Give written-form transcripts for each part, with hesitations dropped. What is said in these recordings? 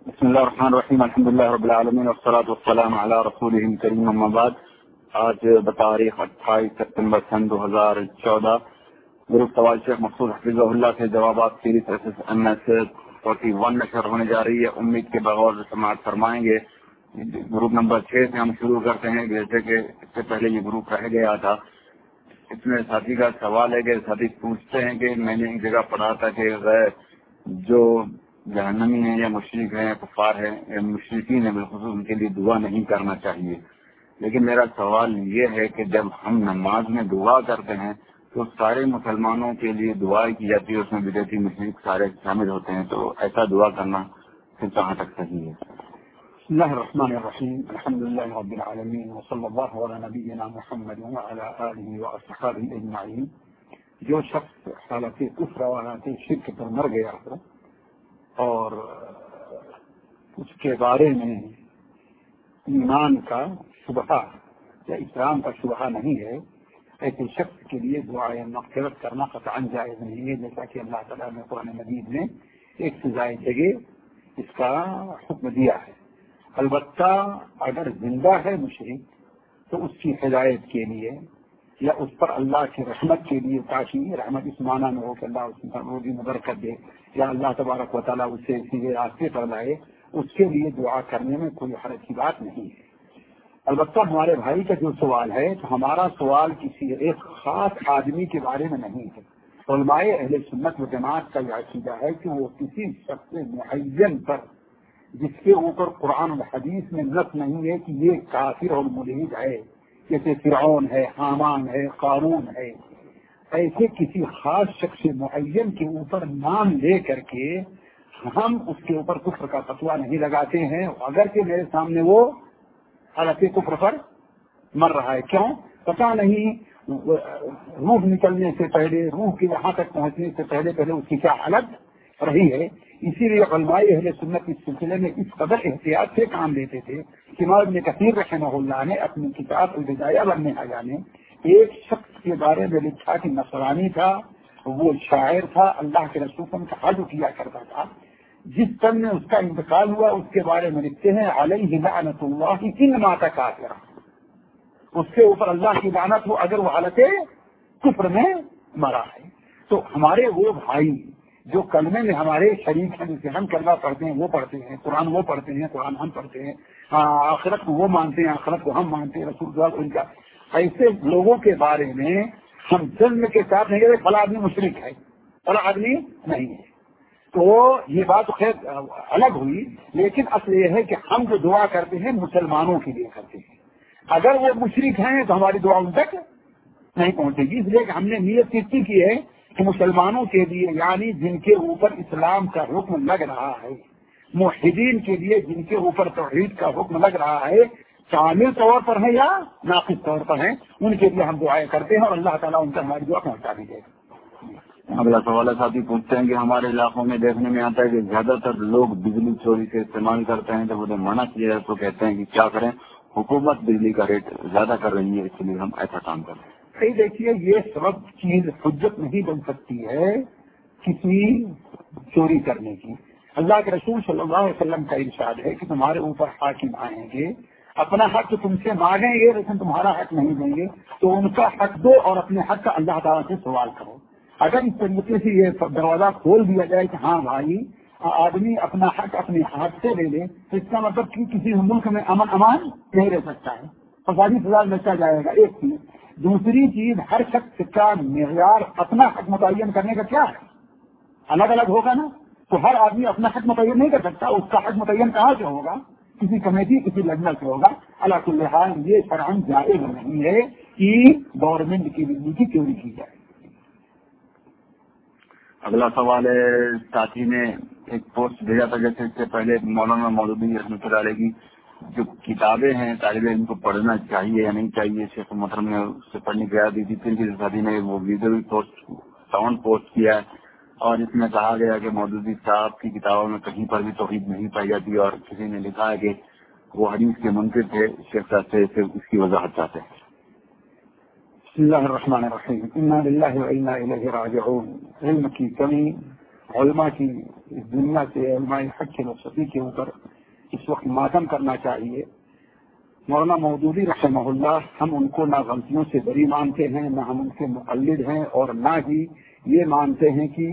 بسم اللہ الرحمن الرحیم الحمد للہ رب العالمین والصلاة والسلام علی رسولہ الکریم اما بعد. آج بتاریخ 28 ستمبر سن 2014 گروپ سوال شیخ مقصود حفظہ اللہ سے جوابات سیریز MS 41 نشر ہونے جا رہی ہے. امید کے بغور سماعت فرمائیں گے. گروپ نمبر 6 سے ہم شروع کرتے ہیں. جیسے کہ اس سے پہلے یہ گروپ رہ گیا تھا. اس میں ساتھی کا سوال ہے کہ ساتھی پوچھتے ہیں کہ میں نے ایک جگہ پڑھا تھا کہ غیر جو جہنمی ہیں یا مشرک ہیں یا کفار ہیں یا مشرکین ہیں بالخصوص ان کے لیے دعا نہیں کرنا چاہیے. لیکن میرا سوال یہ ہے کہ جب ہم نماز میں دعا کرتے ہیں تو سارے مسلمانوں کے لیے دعا کی جاتی ہے, اس میں بدعتی مشرک سارے شامل ہوتے ہیں, تو ایسا دعا کرنا پھر کہاں تک صحیح ہے؟ بسم اللہ الرحمن الرحیم الحمد للہ رب العالمین وصلی اللہ علی نبینا محمد وعلی آلہ واصحابہ اجمعین. جو شخص حالت کفر و حالت شرک پر مر گیا ہو اور اس کے بارے میں ایمان کا شبہ یا اسلام کا شبہ نہیں ہے, ایسے شخص کے لیے دعائے مغفرت کرنا قطعا جائز نہیں ہے, جیسا کہ اللہ تعالیٰ نے قرآن مجید میں ایک سے زائد جگہ اس کا حکم دیا ہے. البتہ اگر زندہ ہے مشرک تو اس کی ہدایت کے لیے یا اس پر اللہ کی رحمت کے لیے, تاکہ رحمت اس معنی میں ہو کہ اللہ اس پر روزی برکت دے یا اللہ تبارک و تعالیٰ اسے سیدھے راستے پر لائے, اس کے لیے دعا کرنے میں کوئی حرج کی بات نہیں ہے. البتہ ہمارے بھائی کا جو سوال ہے تو ہمارا سوال کسی ایک خاص آدمی کے بارے میں نہیں ہے. علماء اہل سنت و جماعت کا یہ عقیدہ ہے کہ وہ کسی شخص معین پر جس کے اوپر قرآن و حدیث میں نص نہیں ہے کہ یہ کافر اور ملحد ہے, جیسے فرعون ہے, حامان ہے, قارون ہے, ایسے کسی خاص شخص معین کے اوپر نام لے کر کے ہم اس کے اوپر کفر کا فتویٰ نہیں لگاتے ہیں, اگر کہ میرے سامنے وہ حالت کفر پر مر رہا ہے. کیوں پتہ نہیں, روح نکلنے سے پہلے, روح کے یہاں تک پہنچنے سے پہلے اس کی کیا حالت رہی ہے. اسی لیے علماء اہل سنت اس سلسلے میں اس قدر احتیاط سے کام لیتے تھے کہ امام ابن کثیر رحمہ اللہ نے اپنی کتاب البدایہ والنہایہ میں ایک شخص کے بارے میں لکھا کہ نصرانی تھا, وہ شاعر تھا, اللہ کے رسول کا حج کیا کرتا تھا. جس سن میں اس کا انتقال ہوا اس کے بارے میں لکھتے ہیں علیہ لعنت اللہ ان مات کافرا, اس کے اوپر اللہ کی لعنت ہو اگر وہ حالت کفر میں مرا ہے. تو ہمارے وہ بھائی جو کلمے میں ہمارے شریک ہیں, جسے ہم کلمہ پڑھتے ہیں وہ پڑھتے ہیں, قرآن وہ پڑھتے ہیں, قرآن ہم پڑھتے ہیں, آخرت کو وہ مانتے ہیں, آخرت کو ہم مانتے ہیں, رسول اللہ ان کا, ایسے لوگوں کے بارے میں ہم جنم کے ساتھ نہیں کہتے فلاں آدمی مشرک ہے, فلاں آدمی نہیں ہے. تو یہ بات خیر الگ ہوئی, لیکن اصل یہ ہے کہ ہم جو دعا کرتے ہیں مسلمانوں کے لیے کرتے ہیں. اگر وہ مشرک ہیں تو ہماری دعا ان تک نہیں پہنچے گی, اس لیے کہ ہم نے نیت کی ہے کہ مسلمانوں کے لیے, یعنی جن کے اوپر اسلام کا حکم لگ رہا ہے, موحدین کے لیے جن کے اوپر توحید کا حکم لگ رہا ہے, کامل طور پر ہے یا ناقص طور پر ہیں, ان کے لیے ہم دعائیں کرتے ہیں اور اللہ تعالیٰ ان تک ہماری دعا پہنچا بھی دے گا. اگلا سوال ہے, ساتھی پوچھتے ہیں کہ ہمارے علاقوں میں دیکھنے میں آتا ہے کہ زیادہ تر لوگ بجلی چوری سے استعمال کرتے ہیں, جب انہیں منع کیا جائے تو کہتے ہیں کہ کیا کریں, حکومت بجلی کا ریٹ زیادہ کر رہی ہے, اس لیے ہم ایسا کام کریں. دیکھیے, یہ سبب چیز حجت نہیں بن سکتی ہے کسی چوری کرنے کی. اللہ کے رسول صلی اللہ علیہ وسلم کا ارشاد ہے کہ تمہارے اوپر حاکم آئیں گے, اپنا حق تم سے مانگیں گے لیکن تمہارا حق نہیں دیں گے, تو ان کا حق دو اور اپنے حق کا اللہ تعالیٰ سے سوال کرو. اگر اس طریقے سے یہ دروازہ کھول دیا جائے کہ ہاں بھائی آدمی اپنا حق اپنے ہاتھ سے لے لے, تو اس کا مطلب کہ کسی ملک میں امن امان نہیں رہ سکتا ہے, فسادی فساد بچا جائے گا. ایک چیز. دوسری چیز, ہر شخص کا معیار اپنا حق متعین کرنے کا کیا ہے, الگ الگ ہوگا نا. تو ہر آدمی اپنا حق متعین نہیں کر سکتا, اس کا حق متعین کہاں سے ہوگا, کسی کمیٹی کسی لجنہ سے ہوگا. اللہ کل حال یہ شرعاً جائز نہیں ہے کہ گورنمنٹ کی بجلی کی چوری کی جائے. اگلا سوال ہے, ساتھی نے ایک پوسٹ بھیجا تھا, جیسے اس سے پہلے مولانا مودودی رحمۃ اللہ علیہ کی جو کتابیں ہیں طالب علم کو پڑھنا چاہیے یا نہیں چاہیے, شیخ محترم نے اس سے پڑھنے کی رائے دی تھی. پھر کسی ساتھی نے وہ ویڈیو بھی ساؤنڈ پوسٹ کیا ہے اور اس میں کہا گیا کہ مودودی صاحب کی کتابوں میں کہیں پر بھی توحید نہیں پائی جاتی, اور کسی نے لکھا ہے کہ وہ حدیث کے منکر تھے. شیخ صاحب سے اس کی وضاحت چاہتے ہیں. بسم اللہ الرحمن الرحیم. انا للہ و انا الیہ راجعون. علم کی کمی علماء کی اس دنیا سے، علماء حق کے رخصتی کے اوپر اس وقت ماتم کرنا چاہیے۔ مولانا مودودی رحمہ اللہ، ہم ان کو نہ غلطیوں سے بری مانتے ہیں، نہ ہم ان کے مقلد ہیں، اور نہ ہی یہ مانتے ہیں کہ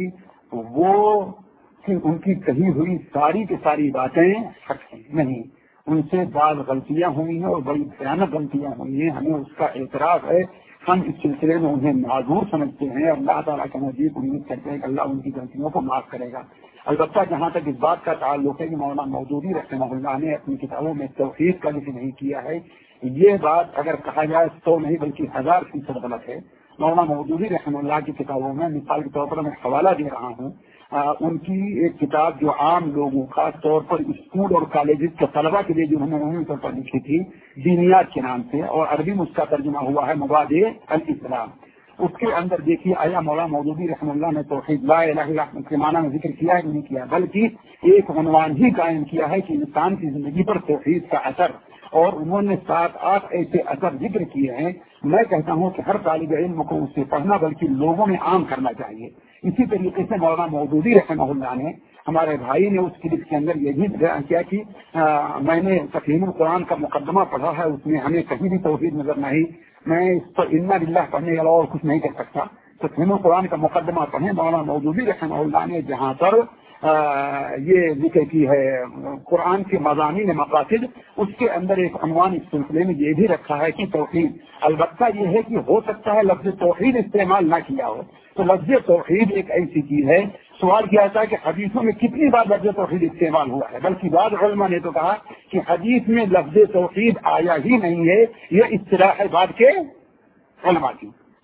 ان کی کہی ہوئی ساری کی ساری باتیں حق ہیں۔ نہیں، ان سے بعض غلطیاں ہوئی ہیں اور بڑی بھیانک غلطیاں ہوئی ہیں، ہمیں اس کا اعتراف ہے۔ ہم اس سلسلے میں انہیں معذور سمجھتے ہیں، اللہ تعالیٰ کے نزدیک امید کرتے ہیں کہ اللہ ان کی غلطیوں کو معاف کرے گا۔ البتہ جہاں تک اس بات کا تعلق ہے کہ مولانا مودودی رحمہ اللہ نے اپنی کتابوں میں توحید کا ذکر نہیں کیا ہے، یہ بات اگر کہا جائے تو نہیں بلکہ 1000% غلط ہے۔ مولانا مودودی رحمہ اللہ کی کتابوں میں، مثال کے طور پر میں حوالہ دے رہا ہوں، ان کی ایک کتاب جو عام لوگوں، خاص طور پر اسکول اور کالجز کے طلبہ کے لیے جو انہوں نے عمومی طور پر لکھی تھی، دینیات کے نام سے، اور عربی میں اس کا ترجمہ ہوا ہے مبادئ الاسلام، اس کے اندر دیکھیے آیا مولانا مودودی رحمہ اللہ نے توحید لا الہ الا اللہ کے معنی میں ذکر کیا ہے کہ نہیں کیا، بلکہ ایک عنوان ہی قائم کیا ہے کہ انسان کی زندگی پر توحید کا اثر، اور انہوں نے 7-8 ایسے اثر ذکر کیے ہیں۔ میں کہتا ہوں کہ ہر طالب علم کو اسے پڑھنا بلکہ لوگوں میں عام کرنا چاہیے۔ اسی طریقے سے مولانا مودودی رحمہ اللہ نے، ہمارے بھائی نے اس کلپ کے اندر یہ بھی بیان کیا کہ میں نے تفہیم القرآن کا مقدمہ پڑھا ہے، اس میں ہمیں کہیں بھی توحید نظر نہیں، میں اس پر انا باللہ پڑھنے کے علاوہ اور کچھ نہیں کر سکتا۔ تفہیم القرآن کا مقدمہ پڑھیں، مولانا مودودی رحمہ اللہ نے جہاں پر یہ ذکر کی ہے قرآن کے مضامین مقاصد، اس کے اندر ایک عنوان اس سلسلے میں یہ بھی رکھا ہے کہ توحید، البتہ یہ ہے کہ ہو سکتا ہے لفظ توحید استعمال نہ کیا ہو، تو لفظ توحید ایک ایسی چیز ہے، سوال کیا تھا کہ حدیثوں میں کتنی بار لفظ توحید استعمال ہوا ہے، بلکہ بعض علماء نے تو کہا کہ حدیث میں لفظ توحید آیا ہی نہیں ہے، یہ اصطلاح ہے بعد کے علماء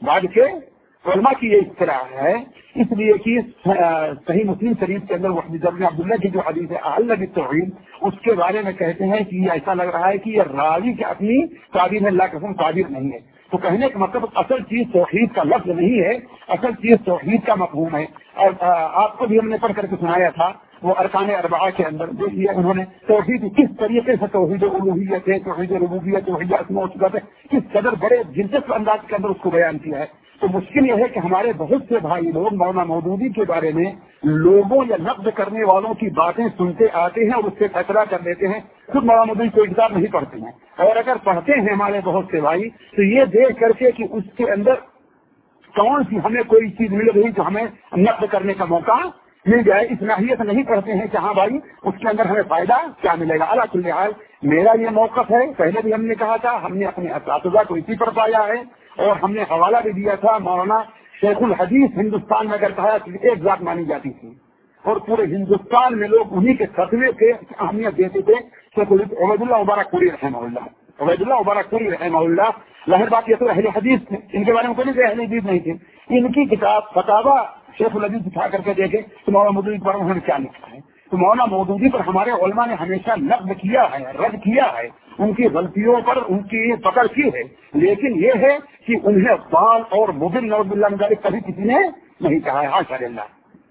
کی یہ اصطلاح ہے، اس لیے کہ صحیح مسلم شریف کے اندر وحدی عبداللہ کی جو حدیث ہے احل بالتوحید، اس کے بارے میں کہتے ہیں کہ یہ ایسا لگ رہا ہے کہ یہ راوی کی اپنی تعبیر ہے، اللہ قسم تعبیر نہیں ہے، تو کہنے کا مطلب اصل چیز توحید کا لفظ نہیں ہے، اصل چیز توحید کا مفہوم ہے۔ اور آپ کو بھی ہم نے پڑھ کر کے سنایا تھا وہ ارکان اربعہ کے اندر، دیکھیے انہوں نے توحید کس طریقے سے توحید الوہیت ہے، توحید ربوبیت، توحید اسماء و صفات ہے، کس قدر بڑے دلچسپ انداز کے اندر اس کو بیان کیا ہے۔ تو مشکل یہ ہے کہ ہمارے بہت سے بھائی لوگ مولانا مودودی کے بارے میں لوگوں یا نقد کرنے والوں کی باتیں سنتے آتے ہیں اور اس سے فیصلہ کر لیتے ہیں، خود مولانا مودودی کوئی کتاب نہیں پڑھتے ہیں، اور اگر پڑھتے ہیں ہمارے بہت سے بھائی تو یہ دیکھ کر کے کہ اس کے اندر کون سی ہمیں کوئی چیز مل رہی تو ہمیں نقد کرنے کا موقع مل جائے، اس ناحیت نہیں پڑھتے ہیں کہ ہاں بھائی اس کے اندر ہمیں فائدہ کیا ملے گا۔ اللہ کل حال میرا یہ موقف ہے، پہلے بھی ہم نے کہا تھا، ہم نے اپنے اساتذہ کو اسی پر پایا ہے، اور ہم نے حوالہ بھی دیا تھا مولانا شیخ الحدیث ہندوستان میں اگر کہا کہ ایک ذات مانی جاتی تھی، اور پورے ہندوستان میں لوگ انہی کے فتوے کے اہمیت دیتے تھے، شیخ عبید اللہ مبارک پوری رحمہ اللہ، عبید اللہ مبارک پوری رحمہ اللہ۔ ظاہر بات یہ تو اہل حدیث تھے، ان کے بارے میں کوئی اہل حدیث نہیں تھے، ان کی کتاب فتاوا شیخ الحدیث اٹھا کر کے دیکھے تو مولانا مودودی پر انہوں نے کیا لکھا ہے، تو مولانا مودودی پر ہمارے علماء نے ہمیشہ نقد کیا ہے، رد کیا ہے، ان کی غلطیوں پر ان کی پکڑ کی ہے، لیکن یہ ہے کہ انہیں بال اور مبل نعوذ باللہ من ذالک کبھی کسی نے نہیں کہا ہے، حاشا للہ۔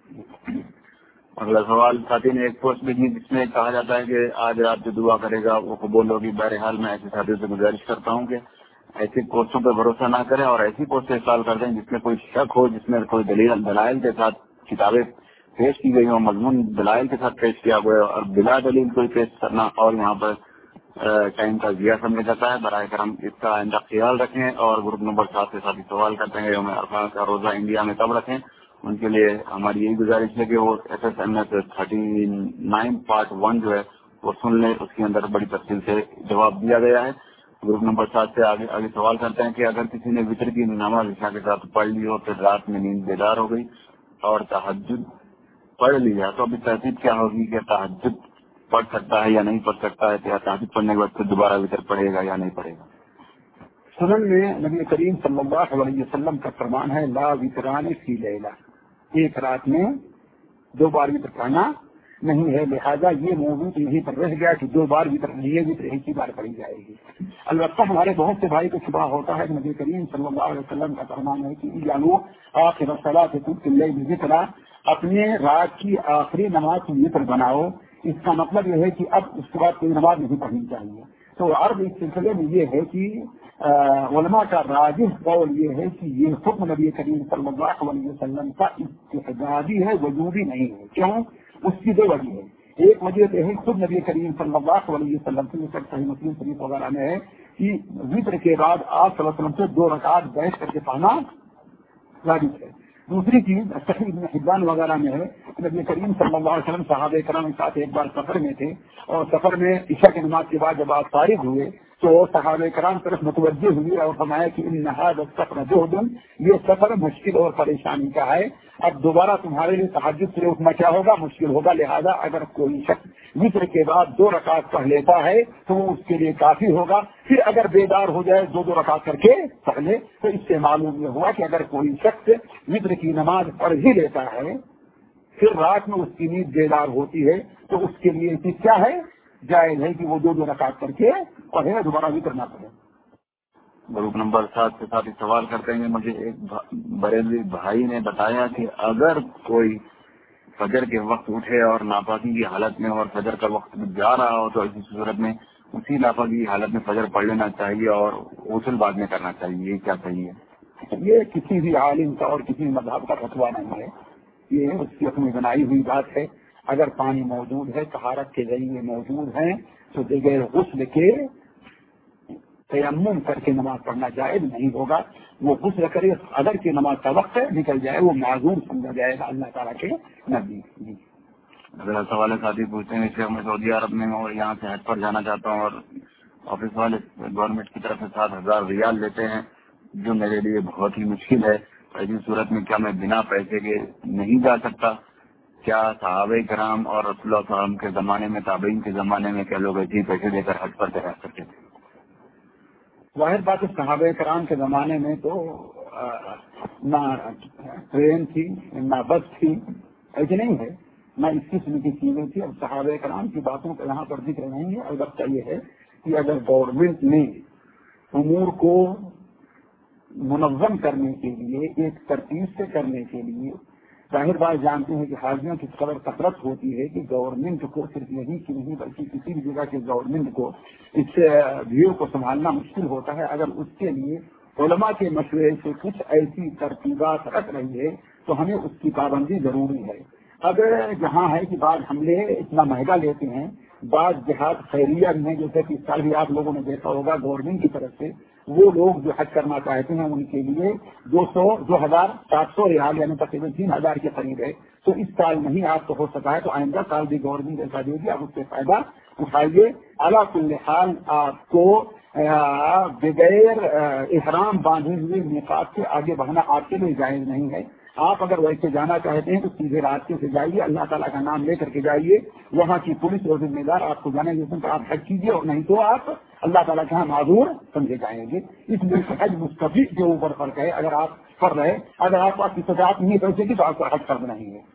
اگلا سوال ساتھی نے ایک پوسٹ بھیجی جس میں کہا جاتا ہے کہ آج رات جو دعا کرے گا وہ قبول ہوگی۔ بہرحال میں ایسے ساتھیوں سے گزارش کرتا ہوں کہ ایسی پوسٹوں پہ بھروسہ نہ کریں اور ایسی پوسٹیں استعمال کر دیں جس میں کوئی شک ہو، جس میں کوئی دلائل کے ساتھ کتابیں پیش کی گئی ہوں، مضمون دلائل کے ساتھ پیش کیا گیا اور بلا دلیل کوئی پیش کرنا اور یہاں پر ٹائم کا ضیاع سمجھا جاتا ہے۔ براہ کرم اس کا آئندہ خیال رکھیں، اور گروپ نمبر 7 سے ساتھی سوال کرتے ہیں یوم عرفہ کا روزہ انڈیا میں کب رکھیں، ان کے لیے ہماری یہی گزارش ہے کہ وہ SSMS 39 پارٹ 1 جو ہے وہ سن لیں، اس کے اندر بڑی تفصیل سے جواب دیا گیا ہے۔ گروپ نمبر 7 سے آگے سوال کرتے ہیں کہ اگر کسی نے وتر کی نماز عشاء کے ساتھ پڑھ لی ہو، پھر رات میں نیند بیدار ہو گئی اور تہجد پڑھ لیا تو ابھی ترتیب کیا ہوگی کہ تہجد پڑھ سکتا ہے یا نہیں پڑھ سکتا ہے، یا تہجد پڑھنے کے بعد پھر دوبارہ وتر پڑھے گا یا نہیں پڑھے گا؟ سنن میں نبی کریم صلی اللہ علیہ وسلم کا فرمان ہے لا وتران فی لیلہ، ایک رات میں 2 بار وتر پڑھنا نہیں ہے، لہذا یہ موضوع یہیں پر رہ گیا کہ 2 بار وتر نہیں ہے، وتر ایک ہی بار پڑھی جائے گی۔ البتہ ہمارے بہت سے بھائی کو شبہ ہوتا ہے کہ نبی کریم صلی اللہ علیہ وسلم کا فرمان ہے کہ جانو آخر الصلاۃ اللیل ذکرا، اپنے رات کی آخری نماز کو وتر بناؤ، اس کا مطلب یہ ہے کہ اب اس کے بعد کوئی نماز نہیں پڑھنی چاہیے۔ تو عرض اس سلسلے میں یہ ہے کہ علماء کا راجح قول یہ ہے کہ یہ حکم نبی کریم صلی اللہ علیہ وسلم کا استحبابی ہے، وجوبی نہیں ہے۔ کیوں؟ اس کی دو وجہ ہے۔ ایک وجہ تو ہے خود نبی کریم صلی اللہ علیہ وسلم سے صحیح مسلم شریف وغیرہ میں ہے کہ وتر کے بعد آپ صلی اللہ علیہ وسلم سے 2 رکعت بیٹھ کر کے پڑھنا واجب ہے۔ دوسری چیز صحیح ابن حبان وغیرہ میں ہے، نبی کریم صلی اللہ علیہ وسلم صحابہ کرام کے ساتھ ایک بار سفر میں تھے، اور سفر میں عشاء کی نماز کے بعد جب آپ فارغ ہوئے تو صحابہ کرام طرف متوجہ ہوئی اور فرمایا کہ ان هذا السفر جهد، یہ سفر مشکل اور پریشانی کا ہے، اب دوبارہ تمہارے لیے تہجد سے اٹھنا کیا ہوگا، مشکل ہوگا، لہذا اگر کوئی شخص وتر کے بعد 2 رکعت پڑھ لیتا ہے تو وہ اس کے لیے کافی ہوگا، پھر اگر بیدار ہو جائے 2 رکعت کر کے پڑھ لے۔ تو اس سے معلوم یہ ہوا کہ اگر کوئی شخص وتر کی نماز پڑھ ہی لیتا ہے پھر رات میں اس کی نیند بیدار ہوتی ہے تو اس کے لیے چیز کیا ہے، جائز ہے کہ وہ 2 رکعت کر کے پڑھے، دوبارہ وتر نہ پڑھے۔ گروپ نمبر 7 سے ساتھ سوال کرتے ہیں، مجھے ایک بریلوی بھائی نے بتایا کہ اگر کوئی فجر کے وقت اٹھے اور ناپاکی کی حالت میں اور فجر کا وقت جا رہا ہو تو ایسی صورت میں اسی ناپاکی کی حالت میں فجر پڑھ لینا چاہیے اور غسل بعد میں کرنا چاہیے، یہ کیا صحیح ہے؟ یہ کسی بھی عالم کا اور کسی مذہب کا فتویٰ نہیں ہے، یہ اس کی اپنی بنائی ہوئی بات ہے۔ اگر پانی موجود ہے، طہارت کے ذریعے موجود ہیں تو بغیر غسل کے تیمم کر کے نماز پڑھنا جائز نہیں ہوگا۔ وہ غسل کرے، اگر کی نماز کا وقت نکل جائے وہ معذور سمجھا جائے گا اللہ تعالیٰ کے نزدیک۔ اگلا سوال ہے، ساتھی پوچھتے ہیں کہ میں سعودی عرب میں ہوں اور یہاں سے حج پر جانا چاہتا ہوں اور آفس والے گورنمنٹ کی طرف سے 7,000 ریال لیتے ہیں جو میرے لیے بہت ہی مشکل ہے، ایسی صورت میں کیا میں بنا پیسے کے نہیں جا سکتا؟ کیا صحابہ کرام اور رسول اللہ صلی اللہ علیہ وسلم کے زمانے میں، تابعین کے زمانے میں کیا لوگ ایسے پیسے دے کر حج پر جا سکتے تھے؟ ظاہر بات ہے صحابہ کرام کے زمانے میں تو نہ ٹرین تھی نہ بس تھی، ایسے نہیں ہے، نہ اس قسم کی چیزیں تھی۔ اب صحابہ کرام کی باتوں کا یہاں پر ذکر نہیں ہے، البتہ یہ ہے کہ اگر گورنمنٹ نے امور کو منظم کرنے کے لیے، ایک ترتیب سے کرنے کے لیے، ظاہر بات جانتے ہیں کہ حاجیوں کی قدر کثرت ہوتی ہے کہ گورنمنٹ کو صرف یہی کی نہیں بلکہ کسی بھی جگہ کے گورنمنٹ کو اس بھیڑ کو سنبھالنا مشکل ہوتا ہے۔ اگر اس کے لیے علماء کے مشورے سے کچھ ایسی ترتیبات رکھ رہی ہے تو ہمیں اس کی پابندی ضروری ہے۔ اگر جہاں ہے کہ بعض حملے اتنا مہنگا لیتے ہیں، بعض جہاد خیریہ میں، جیسے کہ اس سال بھی آپ لوگوں نے دیکھا ہوگا گورنمنٹ کی طرف سے وہ لوگ جو حج کرنا چاہتے ہیں ان کے لیے 2,700 ریال یعنی تقریباً 3,000 کے قریب ہے، تو اس سال نہیں آپ کو ہو سکا ہے تو آئندہ سال بھی گورنمنٹ ایسا دے گی، آپ اس سے فائدہ اٹھائیے۔ اعلیٰ کل حال آپ کو بغیر احرام باندھے ہوئے میقات سے آگے بڑھنا آپ کے لیے جائز نہیں ہے۔ آپ اگر ویسے جانا چاہتے ہیں تو سیدھے راستے سے جائیے، اللہ تعالیٰ کا نام لے کر کے جائیے، وہاں کی پولیس اور ذمہ دار آپ کو جانے دیتے تو آپ حج کیجیے، اور نہیں تو آپ اللہ تعالیٰ کے یہاں معذور سمجھے جائیں گے۔ اس لیے حج مستفید کے اوپر فرق ہے، اگر آپ کر رہے، اگر آپ کی استطاعت نہیں پیسے کی تو آپ کو حج کرنا نہیں ہے۔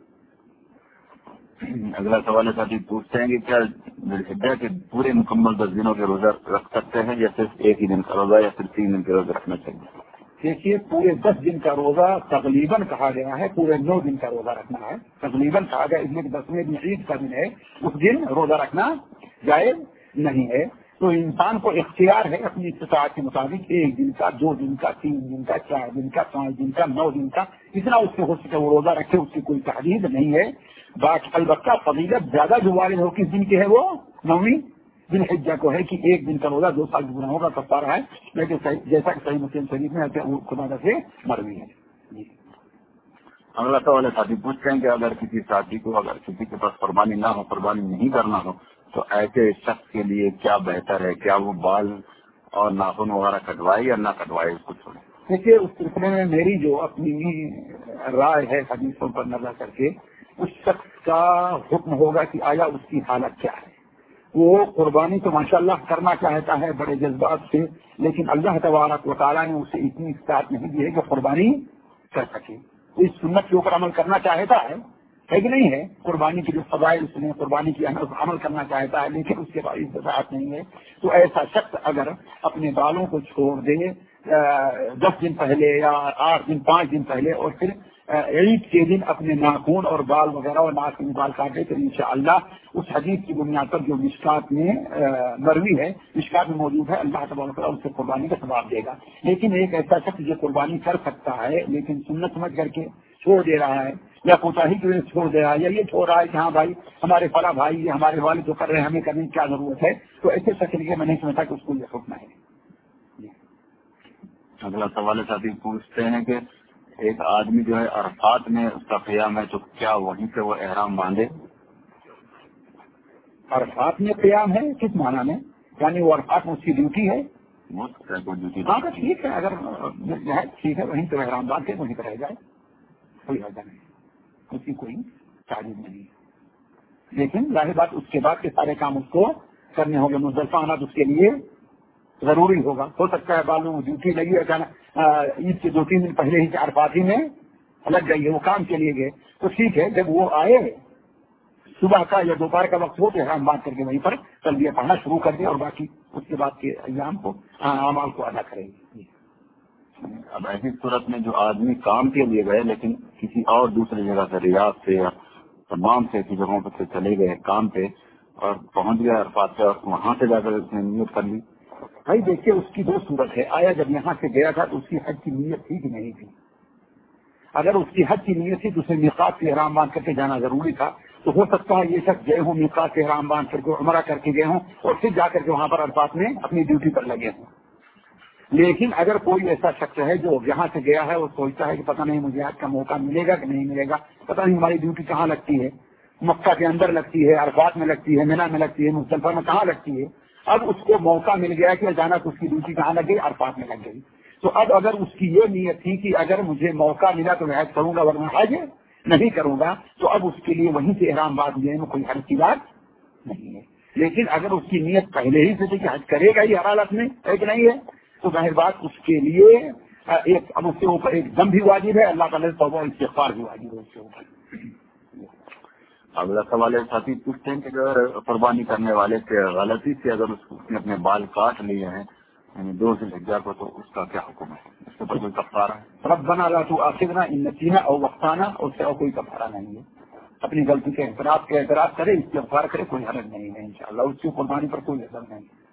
اگلا سوال ہے، ساتھی پوچھتے ہیں کہ کیا ذوالحجہ کے پورے مکمل 10 دنوں کے روزہ رکھ سکتے ہیں یا صرف ایک ہی دن کا روزہ یا صرف 3 دن کے روزہ رکھنا چاہیے؟ دیکھیے پورے 10 دن کا روزہ تقریباً کہا گیا ہے، پورے 9 دن کا روزہ رکھنا ہے، تقریباً کہا گیا، اس لیے 10ویں دن عید کا دن ہے، اس دن روزہ رکھنا جائز نہیں ہے۔ تو انسان کو اختیار ہے اپنی استطاعت کے مطابق 1 دن کا، 2 دن کا، 3 دن کا، 4 دن کا، 5 دن کا، 9 دن کا، جتنا اس سے ہو سکے وہ روزہ رکھے، اس کی کوئی تحدید نہیں ہے۔ باقی البتہ فضیلت زیادہ جو والد ہو کس دن کی ہے، وہ 9ویں ذی الحجہ کو ہے کہ 1 دن کا روزہ 2 سال کے گناہوں کا کفارہ ہے، لیکن جیسا کہ صحیح مسلم شریف میں خدا سے مروی ہے۔ اگلا سوال ہے، ساتھی پوچھتے ہیں کہ اگر کسی ساتھی کو، اگر کسی کے پاس قربانی نہ ہو، قربانی نہیں کرنا ہو تو ایسے شخص کے لیے کیا بہتر ہے؟ کیا وہ بال اور ناخن وغیرہ کٹوائے یا نہ کٹوائے، اس کو چھوڑے؟ دیکھیے اس سلسلے میں میری جو اپنی رائے ہے حدیثوں پر نظر کر کے، اس شخص کا حکم ہوگا کہ آیا اس کی حالت کیا ہے۔ وہ قربانی تو ماشاءاللہ کرنا چاہتا ہے بڑے جذبات سے، لیکن اللہ تبارک و تعالیٰ نے اسے اتنی استطاعت نہیں دی ہے کہ قربانی کر سکے۔ اس سنت کے اوپر عمل کرنا چاہتا ہے کہ نہیں ہے، قربانی کی جو فضائل اس نے قربانی کی عمل کرنا چاہتا ہے، لیکن اس کے بعد استطاعت نہیں ہے، تو ایسا شخص اگر اپنے بالوں کو چھوڑ دے 10 دن پہلے یا 8 دن 5 دن پہلے اور پھر عید کے دن اپنے ناخون اور بال وغیرہ اور ناک میں بال کاٹے تو انشاءاللہ اس حدیث کی بنیاد پر جو مشکات میں مروی ہے، مشکات میں موجود ہے، اللہ تبارک و تعالیٰ اس سے قربانی کا ثواب دے گا۔ لیکن ایک ایسا شخص جو قربانی کر سکتا ہے لیکن سنت سمجھ کر کے چھوڑ دے رہا ہے یا کوتاہی کی وجہ سے چھوڑ دے رہا ہے یا یہ چھوڑ رہا ہے کہ ہاں بھائی ہمارے فلاں بھائی ہمارے والد جو کر رہے ہیں ہمیں کرنے کی کیا ضرورت ہے، تو ایسے شخص کے لیے میں نہیں سمجھتا کہ اس کو یہ حکم ہے۔ اگلا سوال ساتھی پوچھتے ہیں کہ ایک آدمی جو ہے عرفات میں اس کا قیام ہے تو کیا وہیں سے وہ احرام باندھے؟ عرفات میں قیام ہے کس معنی میں؟ یعنی وہ عرفات میں اس کی ڈیوٹی ہے؟ ہاں تو ٹھیک ہے، اگر ٹھیک ہے وہیں تو احرام باندھ کے وہیں پر رہ جائے، کوئی حرج نہیں، اس کی کوئی تعریف نہیں ہے۔ لیکن ظاہر بات اس کے بعد کے سارے کام اس کو کرنے ہوں گے، مزدلفہ آنا تو اس کے لیے ضروری ہوگا۔ ہو سکتا ہے معلوم ڈیوٹی لگی ہے، عید کے 2-3 دن پہلے ہی عرفات ہی میں لگ گئی ہے، وہ کام کے لیے گئے تو ٹھیک ہے، جب وہ آئے صبح کا یا دوپہر کا وقت ہو تو احرام باندھ کر کے وہیں پر تلبیہ پڑھنا شروع کر دیں اور باقی اس کے بعد کے ایام کو اعمال کو ادا کریں گے۔ اب ایسی صورت میں جو آدمی کام کے لیے گئے لیکن کسی اور دوسری جگہ سے، ریاض سے یا تمام سے ایسی جگہوں پر سے چلے گئے کام پہ اور پہنچ گیا عرفات پہ اور وہاں سے جا کر اس نے نیت کر لی؟ بھائی دیکھیے اس کی 2 صورت ہے، آیا جب یہاں سے گیا تھا تو اس کی حج کی نیت تھی کہ نہیں تھی؟ اگر اس کی حج کی نیت تھی تو اسے میقات سے احرام باندھ کر کے جانا ضروری تھا، تو ہو سکتا ہے یہ شخص گئے ہوں میقات سے احرام باندھ کر کے عمرہ کر کے گئے ہوں اور پھر جا کر کے وہاں پر عرفات میں اپنی ڈیوٹی پر لگے ہوں۔ لیکن اگر کوئی ایسا شخص ہے جو یہاں سے گیا ہے وہ سوچتا ہے کہ پتہ نہیں مجھے حج کا موقع ملے گا کہ نہیں ملے گا، پتہ نہیں ہماری ڈیوٹی کہاں لگتی ہے، مکہ کے اندر لگتی ہے، عرفات میں لگتی ہے، مینا میں لگتی ہے، مزدلفہ میں کہاں لگتی ہے، اب اس کو موقع مل گیا کہ اچانک اس کی ڈیوٹی کہاں لگ گئی، عرفات میں لگ گئی، تو اب اگر اس کی یہ نیت تھی کہ اگر مجھے موقع ملا تو میں حج کروں گا ورنہ حج نہیں کروں گا، تو اب اس کے لیے وہیں سے احرام باندھ لینے میں کوئی حرج کی بات نہیں ہے۔ لیکن اگر اس کی نیت پہلے ہی سے تھی کہ حج کرے گا ہی ہر حالت میں ہے کہ نہیں ہے، تو ظاہر بات اس کے لیے ایک اب اس کے اوپر ایک دم بھی واجب ہے، اللہ تعالیٰ توبہ و استغفار بھی واجب ہے اس کے اوپر۔ اگلا سوال ساتھی پوچھتے ہیں کہ اگر قربانی کرنے والے سے غلطی سے اگر اس نے اپنے بال کاٹ لیے ہیں یعنی 2 ذوالحجہ کو تو اس کا کیا حکم ہے؟ اس کے اوپر کوئی کفارہ ہے؟ ربنا لا تؤاخذنا ان نسینا او اخطانا، اس سے کوئی کفارہ نہیں ہے، اپنی غلطی کے اعتراف کرے، استغفار کرے، کوئی حرج نہیں ہے انشاءاللہ، اس کی قربانی پر کوئی اثر نہیں ہے۔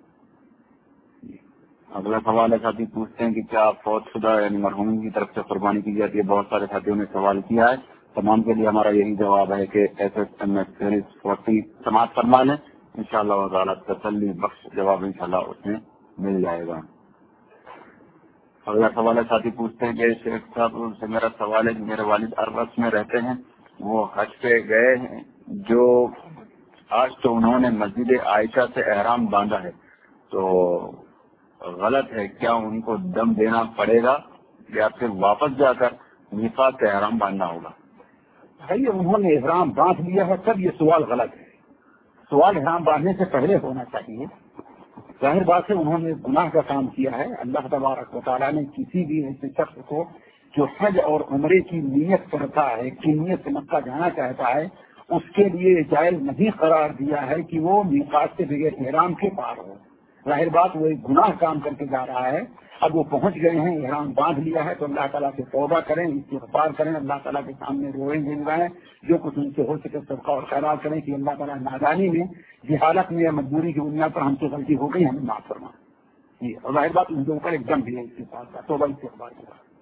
اگلا سوال ہے ساتھی پوچھتے ہیں کہ کیا فوت شدہ یعنی مرحوم کی طرف سے قربانی کی جاتی ہے؟ بہت سارے ساتھیوں نے سوال کیا ہے، تمام کے لیے ہمارا یہی جواب ہے کہ SSMS 40 سماعت فرما لیں، انشاءاللہ و تعالیٰ تسلی بخش جواب انشاءاللہ اس میں مل جائے گا۔ اگلا سوال ہے ساتھی پوچھتے ہیں کہ شیخ صاحب سے میرا سوال ہے کہ میرے والد عربس میں رہتے ہیں، وہ حج پہ گئے ہیں، جو آج تو انہوں نے مسجد عائشہ سے احرام باندھا ہے تو غلط ہے، کیا ان کو دم دینا پڑے گا یا پھر واپس جا کر میقات سے احرام باندھنا ہوگا؟ بھائی انہوں نے احرام باندھ لیا ہے تب یہ سوال غلط ہے، سوال احرام باندھنے سے پہلے ہونا چاہیے۔ ظاہر بات ہے انہوں نے گناہ کا کام کیا ہے، اللہ تبارک و تعالیٰ نے کسی بھی ایسے شخص کو جو حج اور عمرے کی نیت کرتا ہے، کی نیت سے مکہ جانا چاہتا ہے، اس کے لیے جائز نہیں قرار دیا ہے کہ وہ میقات سے بغیر احرام کے پار ہو۔ ظاہر بات وہ ایک گناہ کام کر کے جا رہا ہے، اب وہ پہنچ گئے ہیں، احرام باندھ لیا ہے تو اللہ تعالیٰ سے توبہ کریں، استغفار کریں، اللہ تعالیٰ کے سامنے روئیں گنوائیں، جو کچھ ان سے ہو سکے صدقہ اور خیرات کریں کہ اللہ تعالیٰ نادانی میں، جہالت میں یا مجبوری کی بنیاد پر ہم سے غلطی ہو گئی، ہمیں معاف فرما۔ جی اور ظاہر بات ان کے اوپر ایک دم بھی ہے اس کے ساتھ کا توبہ استغفار کے بعد۔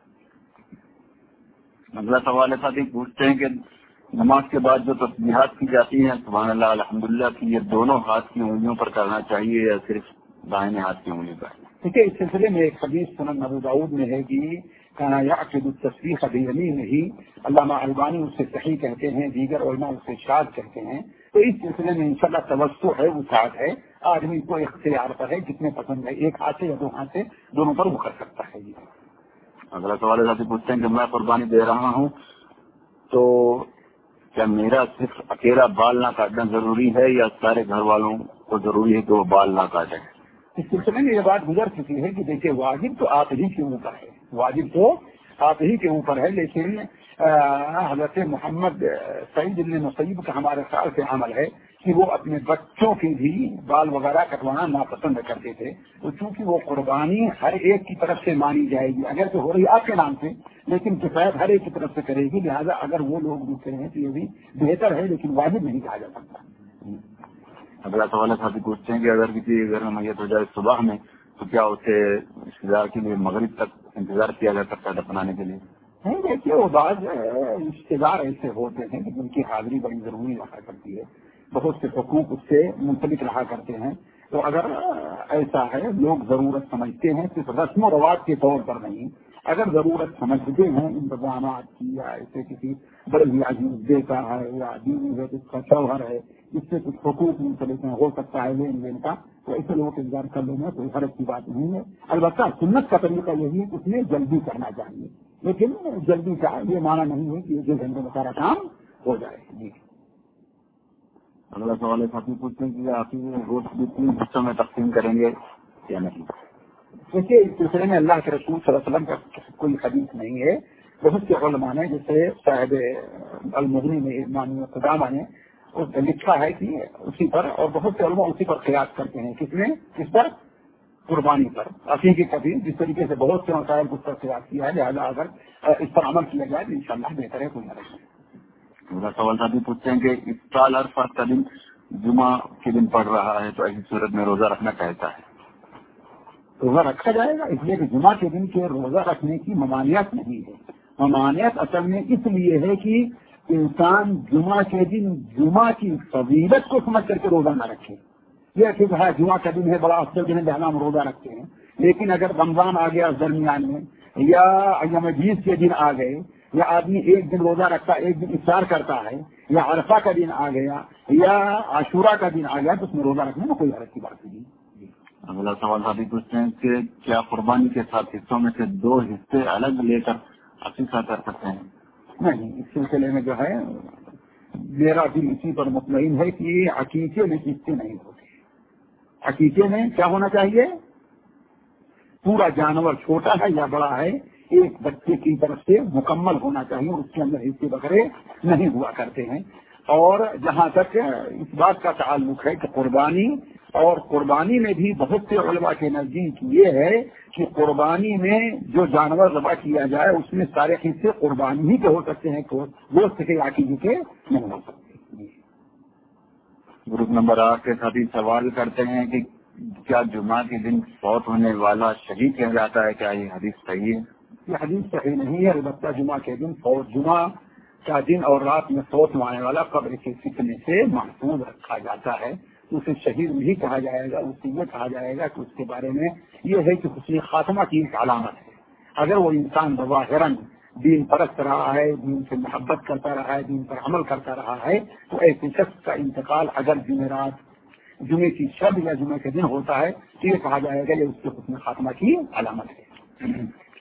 اگلا سوال ہے ساتھی پوچھتے ہیں کہ نماز کے بعد جو تسبیحات کی جاتی ہیں سبحان اللہ الحمدللہ کی، یہ دونوں ہاتھ کی انگلیوں پر کرنا چاہیے یا صرف دائیں ہاتھ کی انگلی پر؟ ٹھیک ہے، اس سلسلے میں ایک حدیث سنن ابو داؤد میں ہے کہ یعقد التسبیح بیمینہ، علامہ البانی اس سے صحیح کہتے ہیں، دیگر علماء اس سے شاذ کہتے ہیں، تو اس سلسلے میں انشاءاللہ توسع ہے، وسعت ہے، آدمی کو اختیار پر ہے، جتنے پسند ہے، ایک ہاتھ سے یا 2 ہاتھ سے دونوں پر وہ کر سکتا ہے۔ جی اگلا سوال ہے پوچھتے ہیں کہ میں قربانی دے رہا ہوں تو کیا میرا صرف اکیلا بال نہ کاٹنا ضروری ہے یا سارے گھر والوں کو ضروری ہے کہ وہ بال نہ کاٹیں؟ اس سلسلے میں یہ بات گزر چکی ہے کہ دیکھیے واجب تو آپ ہی کے اوپر ہے، واجب تو آپ ہی کے اوپر ہے، لیکن حضرت محمد سعید بن مسیب کا ہمارے خیال سے عمل ہے کہ وہ اپنے بچوں کے بھی بال وغیرہ کٹوانا ناپسند کرتے تھے، تو چونکہ وہ قربانی ہر ایک کی طرف سے مانی جائے گی، اگر تو ہو رہی آپ کے نام سے لیکن کفایت ہر ایک کی طرف سے کرے گی، لہٰذا اگر وہ لوگ دوسرے ہیں تو یہ بھی بہتر ہے، لیکن واجب نہیں کہا جا سکتا۔ اگلا سوال ہے ساتھی پوچھتے ہیں کہ اگر کسی گھر میں میت ہو جائے صبح میں تو کیا اسے رشتے دار کے لیے مغرب تک انتظار کیا جا سکتا ہے دفنانے کے لیے؟ نہیں، دیکھیے وہ بعض رشتے دار ایسے ہوتے ہیں کہ جن کی حاضری بڑی ضروری رہا کرتی ہے، بہت سے حقوق اس سے منسلک رہا کرتے ہیں، تو اگر ایسا ہے لوگ ضرورت سمجھتے ہیں صرف رسم و رواج کے طور پر نہیں، اگر ضرورت سمجھتے ہیں انتظامات کی یا ایسے کسی بڑے عزیز بیٹا ہے یا بیوی ہے جس کا شوہر ہے جس سے کچھ حقوق منسلک ہو سکتا ہے لین دین کا، تو ایسے لوگوں کو انتظار کر لینا کوئی حرج کی بات نہیں ہے۔ البتہ سنت کا طریقہ یہی ہے کہ اس میں جلدی کرنا چاہیے، لیکن جلدی کا یہ معنی نہیں ہے کہ ایک 2 گھنٹے میں سارا کام ہو جائے۔ جی اگلا سوال ہے ساتھی پوچھتے ہیں کہ آپ گوشت بھی 3 حصوں میں تقسیم کریں گے یا نہیں؟ دیکھیے اس سلسلے میں اللہ کے رسول صلی اللہ علیہ وسلم کا کوئی حدیث نہیں ہے، بہت سے علماء نے جیسے صاحب المغنی میں امام قدامہ نے لکھا ہے کہ اسی پر، اور بہت سے علماء اسی پر قیاس کرتے ہیں، کس پر؟ قربانی پر، عقیقے کا بھی جس طریقے سے بہت سے مسائل کو اس پر قیاس کیا ہے، لہٰذا اگر اس پر عمل کیا جائے تو انشاءاللہ بہتر ہے، کوئی حرج نہیں۔ میرا سوال ساتھی پوچھتے ہیں کہ اس سال عرفات کا دن جمعہ کے دن پڑ رہا ہے تو ایسی صورت میں روزہ رکھنا کہتا ہے؟ روزہ رکھا جائے گا، اس لیے کہ جمعہ کے دن کے روزہ رکھنے کی ممانعت نہیں ہے۔ ممانعت اصل میں اس لیے ہے کہ انسان جمعہ کے دن جمعہ کی فضیلت کو سمجھ کر کے روزہ نہ رکھے۔ یہ کہ جمعہ کا دن ہے، بڑا افضل دن ہے، لہذا ہم روزہ رکھتے ہیں، لیکن اگر رمضان آ گیا درمیان میں یا ایام بیس کے دن آ گئے یا آدمی ایک دن روزہ رکھتا ایک دن افطار کرتا ہے یا عرفہ کا دن آ گیا یا عاشورہ کا دن آ گیا تو اس میں روزہ رکھنے میں کوئی حرج کی بات نہیں۔ اگلا سوال ساتھی پوچھتے ہیں کہ کیا قربانی کے 7 حصوں میں سے 2 حصے الگ لے کر عقیقہ کر سکتے ہیں؟ نہیں، اس سلسلے میں جو ہے میرا دل اسی پر مطمئن ہے کہ عقیقے میں حصے نہیں ہوتے۔ عقیقے میں کیا ہونا چاہیے؟ پورا جانور چھوٹا ہے یا بڑا ہے ایک بچے کی طرف سے مکمل ہونا چاہیے، اس کے اندر حصے بکرے نہیں ہوا کرتے ہیں۔ اور جہاں تک اس بات کا تعلق ہے کہ قربانی میں بھی بہت سے علماء کے نزدیک یہ ہے کہ قربانی میں جو جانور ذبح کیا جائے اس میں سارے حصے قربانی ہی کے ہو سکتے ہیں، گوشت کے عقیدے کے نہیں ہو سکتے۔ گروپ نمبر 8 کے ساتھی سوال کرتے ہیں کہ کیا جمعہ کے دن فوت ہونے والا شہید کہا جاتا ہے؟ کیا یہ حدیث صحیح ہے؟ یہ حدیث صحیح نہیں ہے، البتہ جمعہ کے دن جمعہ کا دن اور رات میں فوت ہونے والا قبر کے فتنے سے محفوظ رکھا جاتا ہے، اسے شہید نہیں کہا جائے گا، اسے یہ کہا جائے گا کہ اس کے بارے میں یہ ہے کہ حسن خاتمہ کی ایک علامت ہے۔ اگر وہ انسان بظاہراً دین پرست رہا ہے، دین سے محبت کرتا رہا ہے، دین پر عمل کرتا رہا ہے، تو ایسے شخص کا انتقال اگر جمعے کی شب یا جمعے کے دن ہوتا ہے تو یہ کہا جائے گا یہ اس کے حسن خاتمہ کی علامت ہے۔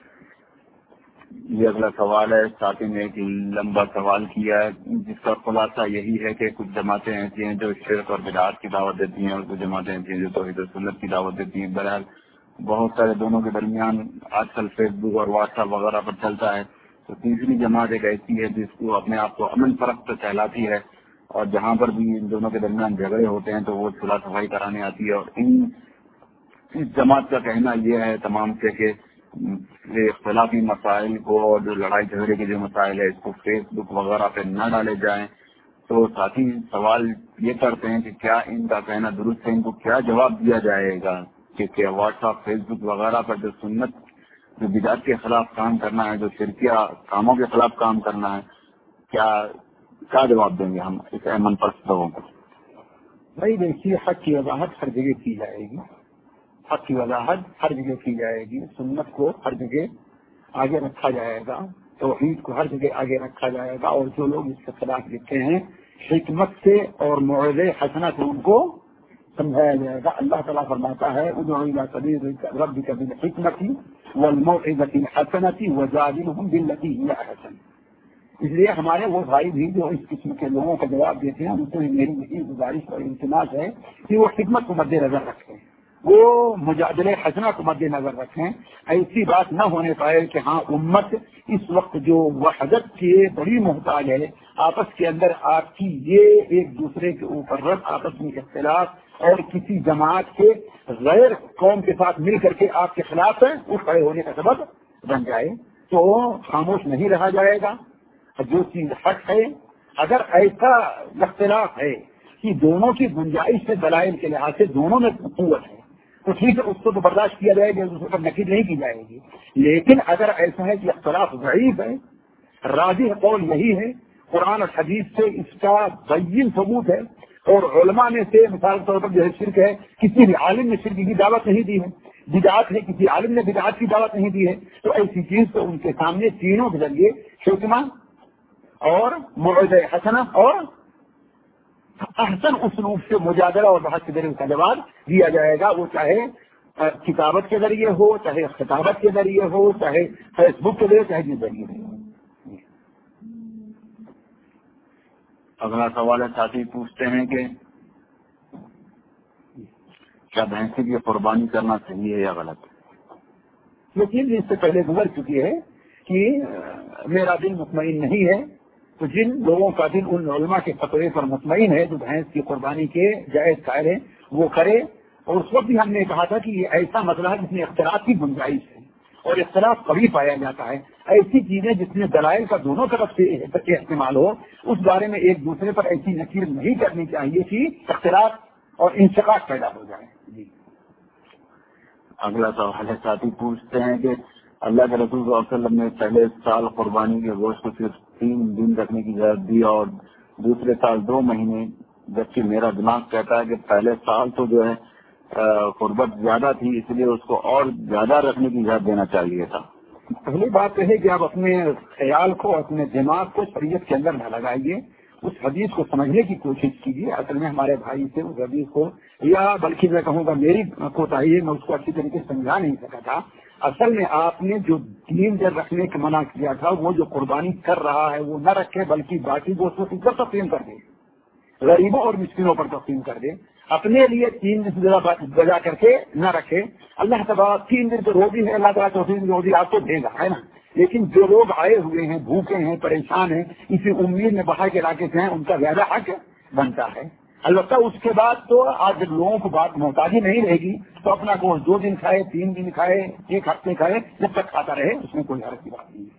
یہ اگلا سوال ہے، ساتھی نے ایک لمبا سوال کیا ہے جس کا خلاصہ یہی ہے کہ کچھ جماعتیں ایسی ہیں جو شرک اور بدعات کی دعوت دیتی ہیں اور کچھ جماعتیں ایسی ہیں جو توحید و سنت کی دعوت دیتی ہیں۔ بہرحال بہت سارے دونوں کے درمیان آج کل فیس بک اور واٹس ایپ وغیرہ پر چلتا ہے، تو تیسری جماعت ایک ایسی ہے جس کو اپنے آپ کو امن پرست کہلاتی ہے، اور جہاں پر بھی ان دونوں کے درمیان جھگڑے ہوتے ہیں تو وہ صلح صفائی کرانے آتی ہے۔ اور اس جماعت کا کہنا یہ ہے تمام سے کہ اختلافی مسائل کو اور جو لڑائی جھگڑے کے جو مسائل ہے اس کو فیس بک وغیرہ پہ نہ ڈالے جائیں۔ تو ساتھی سوال یہ کرتے ہیں کہ کیا ان کا کہنا درست ہے، ان کو کیا جواب دیا جائے گا کہ واٹس ایپ فیس بک وغیرہ پر جو سنت جو بدعت کے خلاف کام کرنا ہے، جو شرکیہ کاموں کے خلاف کام کرنا ہے، کیا جواب دیں گے ہم اس امن پرست لوگوں کو؟ بھائی دیکھیے، حق کی وضاحت ہر جگہ کی جائے گی، حق کی وضاحت ہر جگہ کی جائے گی، سنت کو ہر جگہ آگے رکھا جائے گا، توحید کو ہر جگہ آگے رکھا جائے گا، اور جو لوگ اس کے خلاف لکھتے ہیں حکمت سے اور موعظہ حسنہ سے ان کو سمجھایا جائے گا۔ اللہ تعالیٰ فرماتا ہے ادع الی سبیل ربک بالحکمۃ والموعظۃ الحسنۃ وجادلھم بالتی ہی احسن۔ اس لیے ہمارے وہ بھائی بھی جو اس قسم کے لوگوں کا جواب دیتے ہیں ان سے میری یہی گزارش اور التماس ہے کہ وہ حکمت کو مد نظر رکھیں، وہ مجادلہ حسنہ کو مد نظر رکھیں، ایسی بات نہ ہونے پائے کہ ہاں امت اس وقت جو وحدت کے بڑی محتاج ہے، آپس کے اندر آپ کی یہ ایک دوسرے کے اوپر رد، آپس میں اختلاف اور کسی جماعت کے غیر قوم کے ساتھ مل کر کے آپ کے خلاف ہے وہ کھڑے ہونے کا سبب بن جائے تو خاموش نہیں رہا جائے گا۔ جو چیز حق ہے، اگر ایسا اختلاف ہے کہ دونوں کی گنجائش سے دلائل کے لحاظ سے دونوں میں قوت ہے تو ٹھیک ہے، اس کو تو برداشت کیا جائے گا، دوسرے پر نقید نہیں کی جائے گی۔ لیکن اگر ایسا ہے کہ اختلاف ضعیف ہے، راجح قول یہی ہے، قرآن اور حدیث سے اس کا بین ثبوت ہے، اور علماء میں سے مثال کے طور پر جو ہے شرک ہے، کسی بھی عالم نے شرک کی دعوت نہیں دی ہے، بدعات ہے کسی عالم نے بدعات کی دعوت نہیں دی ہے، تو ایسی چیز تو ان کے سامنے تینوں کے ذریعے حکمہ اور موعظہ حسنہ اور احسن اسلوب سے مجادلہ اور بحث کے ذریعے کا جواب دیا جائے گا، وہ چاہے کتابت کے ذریعے ہو، چاہے خطابت کے ذریعے ہو، چاہے فیس بک کے ذریعے، چاہے جس ذریعے ہو۔ اگلا سوال ہے، ساتھی پوچھتے ہیں کہ کیا بھینسی کی قربانی کرنا صحیح ہے یا غلط؟ لیکن اس سے پہلے گزر چکی ہے کہ میرا دل مطمئن نہیں ہے، تو جن لوگوں کا دل ان علماء کے فتوے پر مطمئن ہے جو بھینس کی قربانی کے جائز قائل ہیں وہ کرے۔ اور اس وقت بھی ہم نے کہا تھا کہ یہ ایسا مسئلہ ہے جس میں اختلاف کی گنجائش ہے اور اختلاف کبھی پایا جاتا ہے، ایسی چیزیں جس میں دلائل کا دونوں طرف سے استعمال ہو اس بارے میں ایک دوسرے پر ایسی نکیر نہیں کرنی چاہیے کہ اختلاف اور انشقاق پیدا ہو جائے۔ جی اگلا سوال ہے، ساتھی پوچھتے ہیں کہ اللہ کے رسول صلی اللہ علیہ وسلم نے پہلے سال قربانی کے گوشت کو صرف 3 دن رکھنے کی اجازت دی اور دوسرے سال 2 مہینے، جبکہ میرا دماغ کہتا ہے کہ پہلے سال تو جو ہے قربت زیادہ تھی، اس لیے اس کو اور زیادہ رکھنے کی اجازت دینا چاہیے تھا۔ پہلی بات تو ہے کہ آپ اپنے خیال کو، اپنے دماغ کو شریعت کے اندر نہ لگائیے، اس حدیث کو سمجھنے کی کوشش کیجیے۔ اصل میں ہمارے بھائی سے اس حدیث کو، یا بلکہ میں کہوں گا میری کوتاہی ہے، میں اس کو اچھی طریقے سے سمجھا نہیں سکا تھا۔ اصل میں آپ نے جو 3 دن رکھنے کا منع کیا تھا، وہ جو قربانی کر رہا ہے وہ نہ رکھے، بلکہ باقی گوشت کو تقسیم کر دے، غریبوں اور مسکینوں پر تقسیم کر دے، اپنے لیے 3 دن سے بجا کر کے نہ رکھے۔ اللہ تعالیٰ 3 دن تو روزی ہے، اللہ تعالیٰ 4 دن روزی آپ کو دے گا، ہے نا، لیکن جو لوگ آئے ہوئے ہیں، بھوکے ہیں، پریشان ہیں، اسی امید میں باہر کے علاقے سے ہیں، ان کا زیادہ حق بنتا ہے۔ البتہ اس کے بعد تو آج جب لوگوں کو بات محتاجی نہیں رہے گی تو اپنا گوشت 2 دن کھائے، 3 دن کھائے، 1 ہفتے کھائے، جب تک کھاتا رہے، اس میں کوئی حرج کی بات نہیں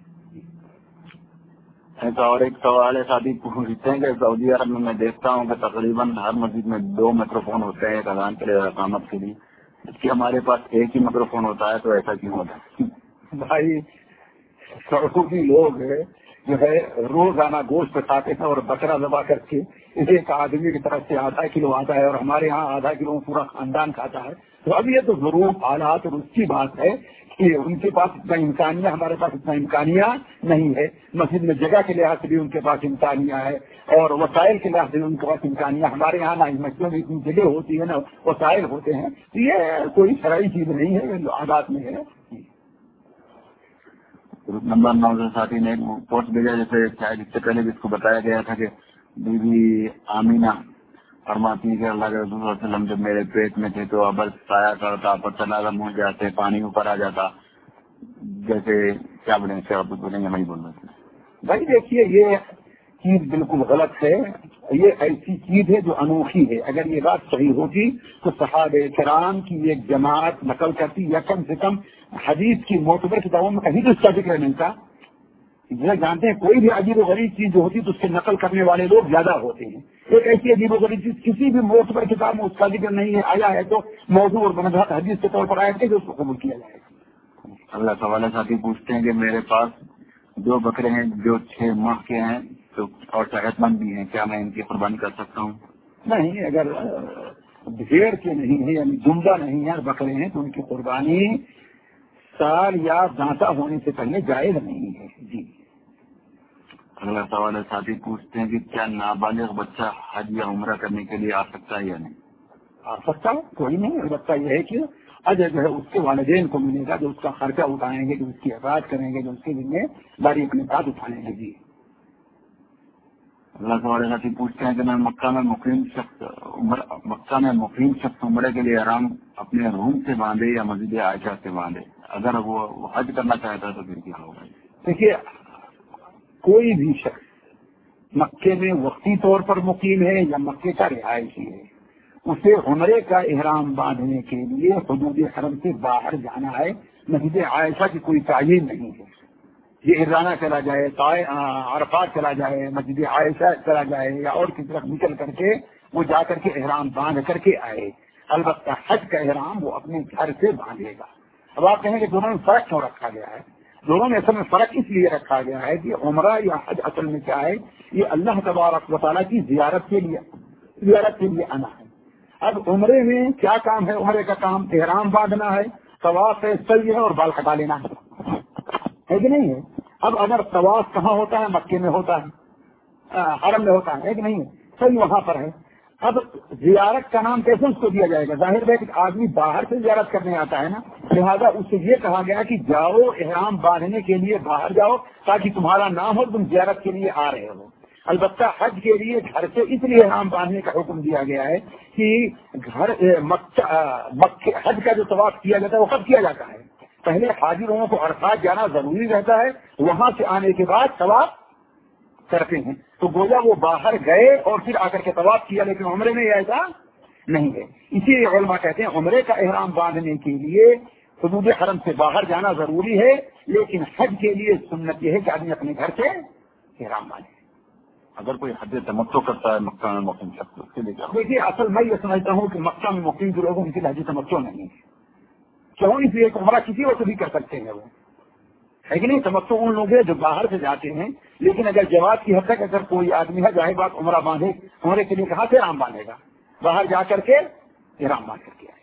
ہے۔ ایسا اور ایک سوال ہے، ساتھی پوچھتے ہیں کہ سعودی عرب میں دیکھتا ہوں کہ تقریباً ہر مسجد میں 2 مائکرو فون ہوتے ہیں، ایک اذان کے لیے اقامت کے لیے، جبکہ ہمارے پاس ایک ہی مائکرو فون ہوتا ہے، تو ایسا کیوں ہوتا ہے؟ بھائی سعودی لوگ جو ہے روزانہ گوشت کھاتے ہیں اور بکرا ذبح کر کے ایک آدمی کی طرف سے ½ کلو آتا ہے، اور ہمارے یہاں ½ کلو پورا خاندان کھاتا ہے۔ تو اب یہ تو ضرور حالات اور اس کی بات ہے کہ ان کے پاس اتنا امکانیہ، ہمارے پاس اتنا امکانیہ نہیں ہے۔ مسجد میں جگہ کے لحاظ سے بھی ان کے پاس امکانیہ ہے اور وسائل کے لحاظ سے بھی ان کے پاس امکانیہ، ہمارے یہاں نہ مسجدوں میں اتنی جگہ ہوتی ہے نہ وسائل ہوتے ہیں۔ تو یہ کوئی شرعی چیز نہیں ہے، یہ عادات میں ہے۔ نمبر 9 سے ساتھی نے ایک پوسٹ بھیجا، جیسے شاید اس سے پہلے بھی اس کو بتایا گیا تھا کہ بی بی آمینہ فرماتی ہے کہ اللہ کے رسول صلی اللہ علیہ وسلم جب میرے پیٹ میں تھے تو ابل سایہ کرتا، پتھر نرم ہو جاتے، پانی اوپر آ جاتا، جیسے کیا بولیں سے آپ بولیں گے، میں بول رہا تھا۔ بھائی دیکھیے، یہ چیز بالکل غلط ہے، یہ ایسی چیز ہے جو انوکھی ہے۔ اگر یہ بات صحیح ہوتی تو صحابہ کرام کی ایک جماعت نقل کرتی، یا کم سے کم حدیث کی معتبر کتابوں میں کہیں تو اس کا ذکر ملتا۔ یہ جانتے ہیں کوئی بھی عجیب و غریب چیز جو ہوتی تو اس سے نقل کرنے والے لوگ زیادہ ہوتے ہیں۔ ایک ایسی عجیب و غریب چیز کسی بھی معتبر کتاب میں اس کا ذکر نہیں ہے، آیا ہے تو موضوع اور بنظر حدیث کے طور پر آیا کہ اس کو قبول کیا جائے گا۔ اللہ سوال ہے، ساتھی پوچھتے ہیں کہ میرے پاس 2 بکرے ہیں جو 6 ماہ کے ہیں تو اور صحت مند بھی ہیں، کیا میں ان کی قربانی کر سکتا ہوں؟ نہیں، اگر بھیڑ کے نہیں ہے یعنی دمبا نہیں ہے، بکرے ہیں تو ان کی قربانی سال یا دانتا ہونے سے پہلے جائز نہیں ہے۔ جی اگلا سوال ہے، ساتھی پوچھتے ہیں کہ کیا نابالغ بچہ حج یا عمرہ کرنے کے لیے آ سکتا ہے یا نہیں؟ آ سکتا ہے، کوئی نہیں، البتہ یہ ہے کہ اجر جو ہے اس کے والدین کو ملے گا، جو اس کا خرچہ اٹھائیں گے، جو اس کی حفاظت کریں گے، جو اس کے ذمہ داری اپنے ساتھ اٹھائیں گے۔ جی اللہ تعالیٰ ساتھی پوچھتے ہیں کہ میں مکہ میں مقیم شخص عمرے کے لیے احرام اپنے روم سے باندھے یا مسجد عائشہ سے باندھے، اگر وہ حج کرنا چاہتا ہے تو پھر کیا ہوگا؟ دیکھیے، کوئی بھی شخص مکے میں وقتی طور پر مقیم ہے یا مکے کا رہائشی ہے، اسے عمرے کا احرام باندھنے کے لیے حدود حرم سے باہر جانا ہے، مسجد عائشہ کی کوئی تعین نہیں ہے۔ یہ ارانہ چلا جائے، عرفات چلا جائے، مسجد عائشہ چلا جائے یا اور کسی طرف نکل کر کے وہ جا کر کے احرام باندھ کر کے آئے، البتہ حج کا احرام وہ اپنے گھر سے باندھے گا۔ اب آپ کہیں کہ دونوں میں فرق کیوں رکھا گیا ہے؟ دونوں میں اصل میں فرق اس لیے رکھا گیا ہے کہ عمرہ یا حج اصل میں کیا ہے، یہ اللہ تبارک و تعالیٰ کی زیارت کے لیے آنا ہے۔ اب عمرے میں کیا کام ہے؟ عمرے کا کام احرام باندھنا ہے، طواف ہے، سعی ہے اور بال کٹا لینا ہے کہ نہیں ہے؟ اب اگر طواف کہاں ہوتا ہے؟ مکے میں ہوتا ہے، حرم میں ہوتا ہے کہ نہیں ہے؟ سعی وہاں پر ہے۔ اب زیارت کا نام کیسے اس کو دیا جائے گا؟ ظاہر ہے کہ آدمی باہر سے زیارت کرنے آتا ہے نا، لہذا اس سے یہ کہا گیا کہ جاؤ احرام باندھنے کے لیے باہر جاؤ تاکہ تمہارا نام ہو، تم زیارت کے لیے آ رہے ہو۔ البتہ حج کے لیے گھر سے اس لیے احرام باندھنے کا حکم دیا گیا ہے کہ حج کا جو طواف کیا جاتا ہے وہ کب کیا جاتا ہے؟ پہلے حاجروں کو عرفات جانا ضروری رہتا ہے، وہاں سے آنے کے بعد طواف کرتے ہیں، تو گویا وہ باہر گئے اور پھر آ کر کے طواف کیا، لیکن عمرے میں ایسا نہیں ہے۔ اسی لیے علماء کہتے ہیں عمرے کا احرام باندھنے کے لیے حدود حرم سے باہر جانا ضروری ہے، لیکن حج کے لیے سنت یہ ہے کہ آدمی اپنے گھر سے احرام باندھے۔ اگر کوئی حج تمتع کرتا ہے مکہ میں مقیم شخص، اس کے لیے کیا؟ دیکھیے، اصل میں یہ سمجھتا ہوں کہ مکہ میں مقیم جو لوگ ان کے لیے حج تمتع نہیں ہے۔ کیوں؟ اس لیے کہ عمرہ کسی وقت بھی کر سکتے ہیں وہ، ہے کہ نہیں؟ تمتع ان لوگ ہیں جو باہر سے جاتے ہیں، لیکن اگر جواز کی حد تک اگر کوئی آدمی ہے، ظاہر بات عمرہ باندھے، عمرے کے لیے کہاں سے احرام باندھے گا؟ باہر جا کر کے احرام باندھ کر کے آئے۔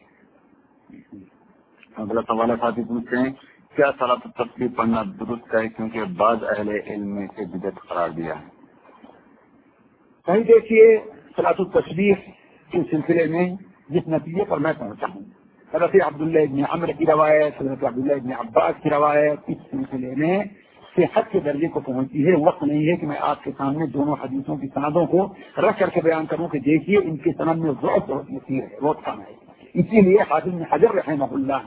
اگلا سوال ساتھی پوچھتے ہیں کیا صلاۃ التسبیح پڑھنا درست ہے؟ کیونکہ بعض اہل علم نے اسے بدعت قرار دیا ہے۔ کہیں دیکھیے، صلاۃ التسبیح کے سلسلے میں جس نتیجے پر میں پہنچا ہوں، حضرت عبداللہ ابن عمر کی روایت، حضرت عبداللہ ابن عباس کی روایت، اس سلسلے میں صحت کے درجے کو پہنچی ہے۔ وقت نہیں ہے کہ میں آپ کے سامنے دونوں حدیثوں کی سندوں کو رکھ کر کے بیان کروں کہ دیکھیے ان کے سند میں ضعف بہت کثیر ہے، بہت کم ہے۔ اسی لیے حافظ ابن حجر رحمہ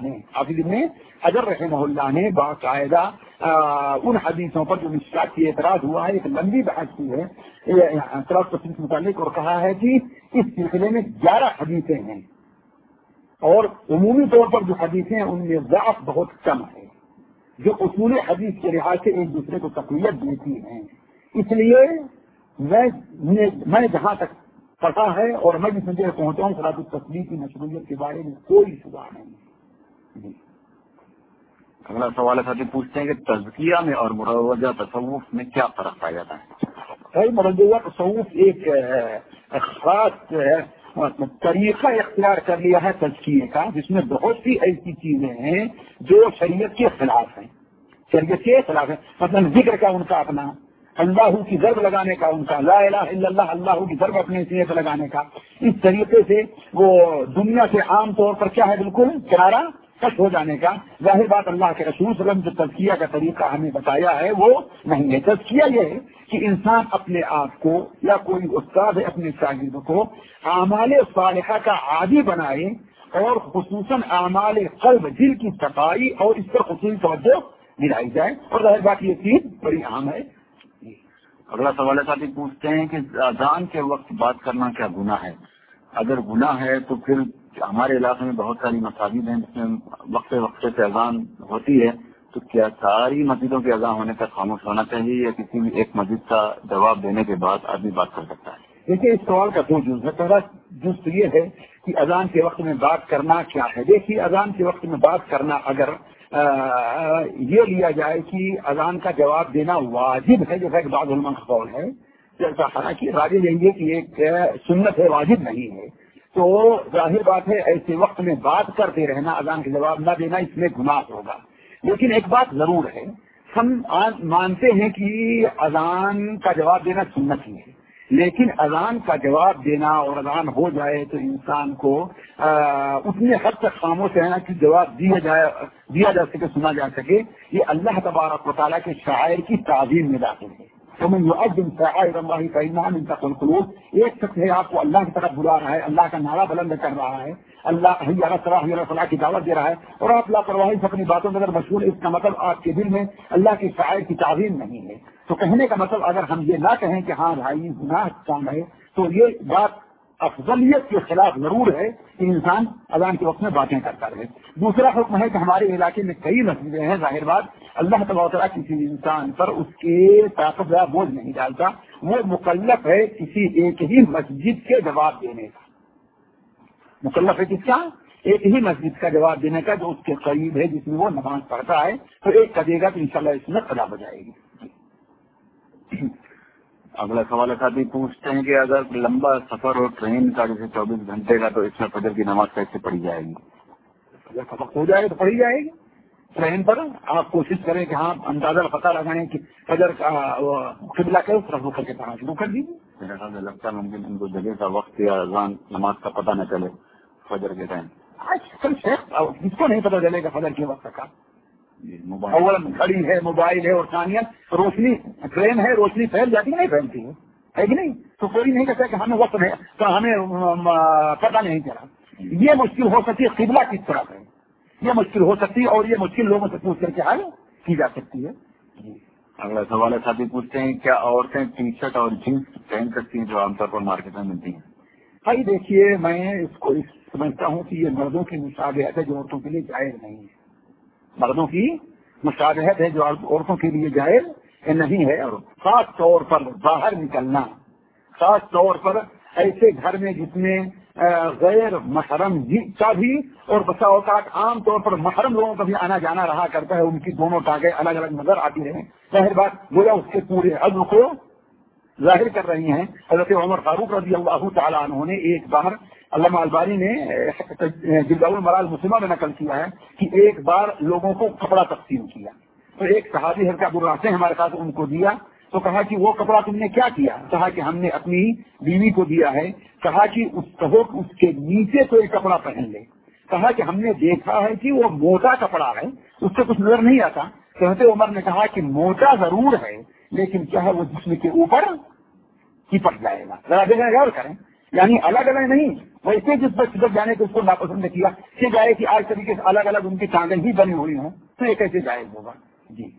اللہ نے باقاعدہ ان حدیثوں پر جو مشکات کی اعتراض ہوا ہے، ایک لمبی بحث کی ہے اعتراض تفصیل کے متعلق، اور کہا ہے کہ اس سلسلے میں 11 حدیثیں ہیں اور عمومی طور پر جو حدیثیں ہیں ان میں ضعف بہت کم ہے، جو اصول حدیث کے لحاظ سے ایک دوسرے کو تقویت دیتی ہیں۔ اس لیے میں جہاں تک پتا ہے اور میں جس نتیجے پہنچا ہوں، صلاۃ التسبیح کی مشروعیت کے بارے میں کوئی شبہ نہیں ہے۔ اگلا سوال ساتھی پوچھتے ہیں کہ تزکیہ میں اور مروجہ تصوف میں کیا فرق پایا جاتا ہے؟ مروجہ تصوف ایک خاص طریقہ اختیار کر لیا ہے تزکیے کا، جس میں بہت سی ایسی چیزیں ہیں جو شریعت کے خلاف ہیں، مثلا ذکر کا ان کا اپنا، اللہ کی ضرب لگانے کا ان کا، لا الہ الا اللہ، اللہ کی ضرب اپنے سینے پہ لگانے کا، اس طریقے سے وہ دنیا سے عام طور پر کیا ہے بالکل کنارہ کش ہو جانے کا۔ ظاہر بات اللہ کے رسول صلی اللہ علیہ وسلم جو تزکیہ کا طریقہ ہمیں بتایا ہے وہ نہیں ہے۔ تزکیہ یہ ہے کہ انسان اپنے آپ کو یا کوئی استاد اپنے شاگرد کو اعمال صالحہ کا عادی بنائے، اور خصوصاً اعمال قلب دل کی صفائی اور اس پر خصوصی توجہ دلائی جائے، اور ظاہر بات یہ چیز بڑی اہم ہے۔ اگلا سوال ساتھی پوچھتے ہیں کہ اذان کے وقت بات کرنا کیا گناہ ہے؟ اگر گناہ ہے تو پھر ہمارے علاقے میں بہت ساری مساجد ہیں جس میں وقت سے اذان ہوتی ہے، تو کیا ساری مسجدوں کی اذان ہونے تک خاموش ہونا چاہیے یا کسی بھی ایک مسجد کا جواب دینے کے بعد آدمی بات کر سکتا ہے؟ دیکھیے، اس سوال کا دو جز ہے۔ پہلا جز تو یہ ہے کہ اذان کے وقت میں بات کرنا کیا ہے۔ دیکھیے، اذان کے وقت میں بات کرنا اگر یہ لیا جائے کہ اذان کا جواب دینا واجب ہے، جیسا کہ بعض علماء کا قول ہے، جیسا حالانکہ راجح لیں گے کہ ایک سنت ہے، واجب نہیں ہے، تو ظاہر بات ہے ایسے وقت میں بات کرتے رہنا، اذان کا جواب نہ دینا، اس میں گناہ ہوگا۔ لیکن ایک بات ضرور ہے، ہم مانتے ہیں کہ اذان کا جواب دینا سنت ہی ہے، لیکن اذان کا جواب دینا اور اذان ہو جائے تو انسان کو اتنے حد تک خاموش رہنا کہ جواب دیا جا سکے، سنا جا سکے، یہ اللہ تبارک و تعالیٰ کے شاعر کی تعظیم میں داخل ہے۔ تو میں یؤذن شعائر اللہ فإنها من تقوى القلوب. ایک شخص ہے آپ کو اللہ کی طرف بلا رہا ہے, اللہ کا نعرہ بلند کر رہا ہے, اللہ حی علی الصلاۃ حی علی الفلاح کی دعوت دے رہا ہے, اور آپ لاپرواہی سے اپنی باتوں میں اگر مشغول, اس کا مطلب آپ کے دل میں اللہ کی شعائر کی تعظیم نہیں ہے. تو کہنے کا مطلب اگر ہم یہ نہ کہیں کہ ہاں بھائی گناہ کام ہے, تو یہ بات افضلیت کے خلاف ضرور ہے کہ انسان اذان کے وقت میں باتیں کرتا رہے. دوسرا حکم ہے کہ ہمارے علاقے میں کئی مسجدیں ہیں, ظاہر بات اللہ تبارک و تعالیٰ کسی انسان پر اس کے طاقت یا بوجھ نہیں ڈالتا, وہ مکلف ہے کسی ایک ہی مسجد کے جواب دینے کا. مکلف ہے کس کا؟ ایک ہی مسجد کا جواب دینے کا جو اس کے قریب ہے, جس میں وہ نماز پڑھتا ہے, تو ایک کا دے گا تو انشاءاللہ اس میں قضا ہو جائے گی. اگلا سوال ساتھی پوچھتے ہیں کہ اگر لمبا سفر ہو ٹرین کا جیسے 24 گھنٹے کا, تو اس میں فجر کی نماز کیسے پڑھی جائے گی؟ فجر کا وقت ہو جائے تو پڑھی جائے گی. ٹرین پر آپ کوشش کریں کہ ہاں اندازہ پتہ لگائیں کہ فجر کا قبلہ کے اس طرف کر کے پڑھنا شروع کر دیجیے. میرے خیال میں لگتا ہے ممکن ان کو جگہ کا وقت یا اذان نماز کا پتہ نہ چلے فجر کے ٹائم. جس کو نہیں پتہ چلے گا فجر کے وقت کا, اول گھڑی ہے, موبائل ہے, اور ثانیہ روشنی, ٹرین ہے, روشنی پھیل جاتی ہے نہیں پھیلتی ہے کہ نہیں, تو کوئی نہیں کہتا کہ ہمیں وقت نہیں, تو ہمیں پتہ نہیں چلا. یہ مشکل ہو سکتی ہے قبلہ کس طرف ہے, یہ مشکل ہو سکتی ہے, اور یہ مشکل لوگوں سے پوچھ کر کے حل کی جا سکتی ہے. اگلا سوال ساتھی پوچھتے ہیں کیا عورتیں ٹی شرٹ اور جینس پہن سکتی ہیں جو عام طور پر مارکیٹ میں ملتی ہیں؟ بھائی دیکھیے, میں اس کو سمجھتا ہوں کہ یہ مردوں کی مشابہت ہے جو عورتوں کے لیے جائز نہیں ہے. مردوں کی مشابہت ہے جو عورتوں کے لیے جائز نہیں ہے. اور خاص طور پر باہر نکلنا, خاص طور پر ایسے گھر میں جس میں غیر محرم کا بھی اور بسا اوقات عام طور پر محرم لوگوں کا بھی آنا جانا رہا کرتا ہے, ان کی دونوں ٹانگیں الگ الگ نظر آتی رہیں, ظاہر بات گویا اس کے پورے عزم کو ظاہر کر رہی ہیں. حضرت عمر فاروق رضی اللہ تعالیٰ عنہ نے ایک بار, علامہ البانی نے جلد المرال مسلمہ میں نقل کیا ہے کہ ایک بار لوگوں کو کپڑا تقسیم کیا, تو ایک صحابی حضرت ابو رافع ہمارے ساتھ ان کو دیا, تو کہا کہ وہ کپڑا تم نے کیا کیا؟ کہا کہ ہم نے اپنی بیوی کو دیا ہے. کہا کہ اس کے نیچے کوئی کپڑا پہن لے. کہا کہ ہم نے دیکھا ہے کہ وہ موٹا کپڑا ہے, اس سے کچھ نظر نہیں آتا. حضرت عمر نے کہا کہ موٹا ضرور ہے لیکن کیا ہے وہ جسم کے اوپر چپک جائے گا, ذرا دیکھیں غور کریں. یعنی الگ الگ نہیں, ویسے جس پر چپک جانے کو اس کو ناپسند کیا کہ جائے کہ آج طریقے سے الگ الگ ان کی ٹانگیں ہی بنی ہوئی ہوں, تو یہ کیسے جائز ہوگا؟ جی.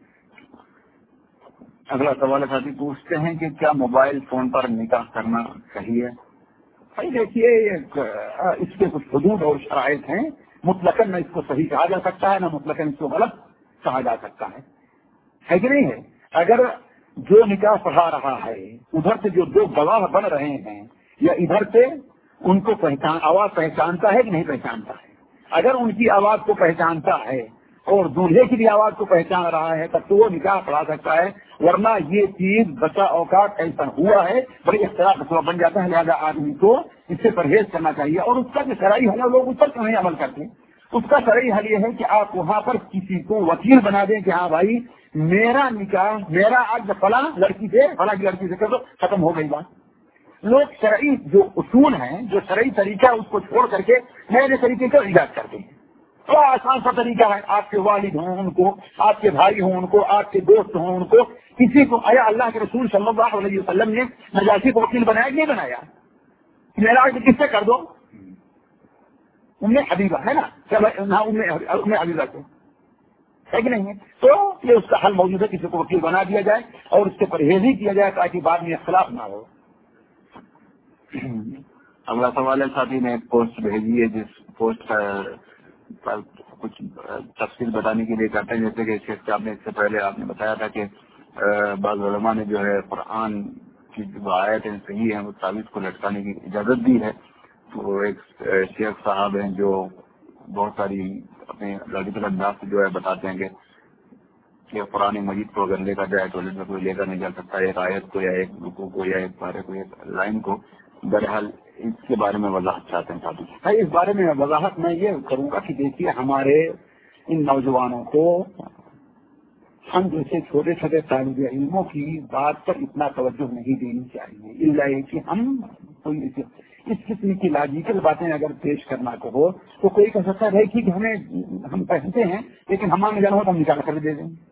اگلا سوال ساتھی پوچھتے ہیں کہ کیا موبائل فون پر نکاح کرنا صحیح ہے؟ بھائی دیکھیے, اس کے کچھ حدود اور شرائط ہیں. مطلقاً نہ اس کو صحیح کہا جا سکتا ہے, نہ مطلقاً اس کو غلط کہا جا سکتا ہے کہ نہیں ہے. اگر جو نکاح پڑھا رہا ہے ادھر سے جو دو گواہ بن رہے ہیں, یا ادھر سے ان کو آواز پہچانتا ہے کہ نہیں پہچانتا ہے, اگر ان کی آواز کو پہچانتا ہے اور دولہے کی بھی آواز کو پہچان رہا ہے تب تو وہ نکاح پڑھا سکتا ہے. ورنہ یہ چیز بسا اوقات ایسا ہوا ہے بڑی اختلاف بن جاتا ہے, لہٰذا آدمی کو اس سے پرہیز کرنا چاہیے. اور اس کا جو شرعی حل ہے لوگ اس پر کیوں نہیں عمل کرتے؟ اس کا شرعی حل یہ ہے کہ آپ وہاں پر کسی کو وکیل بنا دیں کہ ہاں بھائی میرا نکاح, میرا آج فلاں لڑکی سے فلاں کی لڑکی سے کر دو, ختم ہو گئی بات. لوگ شرعی جو اصول ہیں, جو شرعی طریقہ اس کو چھوڑ کر کے نئے طریقے کا ایجاد کرتے ہیں. بڑا آسان سا طریقہ ہے, آپ کے والد ہوں ان کو, آپ کے بھائی ہوں ان کو, آپ کے دوست ہوں ان کو, کسی کو آیا اللہ کے رسول صلی اللہ علیہ وسلم نے نجاشی کو وکیل بنایا نہیں بنایا؟ میرا کس سے کر دو, ام حبیبہ ہے نا, ام حبیبہ کو ہے کہ نہیں ہے, تو یہ اس کا حل موجود ہے, کسی کو وکیل بنا دیا جائے اور اس سے پرہیز ہی کیا جائے تاکہ بعد میں اختلاف نہ ہو. اگلا سوال ہے, ساتھی نے ایک پوسٹ بھیجی ہے جس پوسٹ پر کچھ تفصیل بتانے کے لیے کہتے ہیں, جیسے کہ شیخ صاحب نے اس سے پہلے آپ نے بتایا تھا کہ بعض علماء نے جو ہے قرآن کی جو آیتیں صحیح ہیں وہ تعویذ کو لٹکانے کی اجازت دی ہے. تو ایک شیخ صاحب ہیں جو بہت ساری اپنے لاجیکل انداز سے جو ہے بتاتے ہیں کہ قرآن مجید کو اگر لے کر جائے ٹوائلٹ میں کوئی لے کر نہیں جا سکتا, ایک آیت کو یا ایک رکوع کو یا ایک پارے کو, ایک لائن کو. بہرحال اس کے بارے میں وضاحت چاہتے ہیں ساتھی. اس بارے میں وضاحت میں یہ کروں گا کہ دیکھیے ہمارے ان نوجوانوں کو ہم جیسے چھوٹے چھوٹے طالب علموں کی بات پر اتنا توجہ نہیں دینی چاہیے, اللہ یہ کہ ہم کوئی اس قسم کی لاجیکل باتیں اگر پیش کرنا کو ہو تو کوئی کہہ سکتا ہے کہ ہم پہنتے ہیں لیکن ہمارے جانا ہو تو ہم نکال کر دے دیں.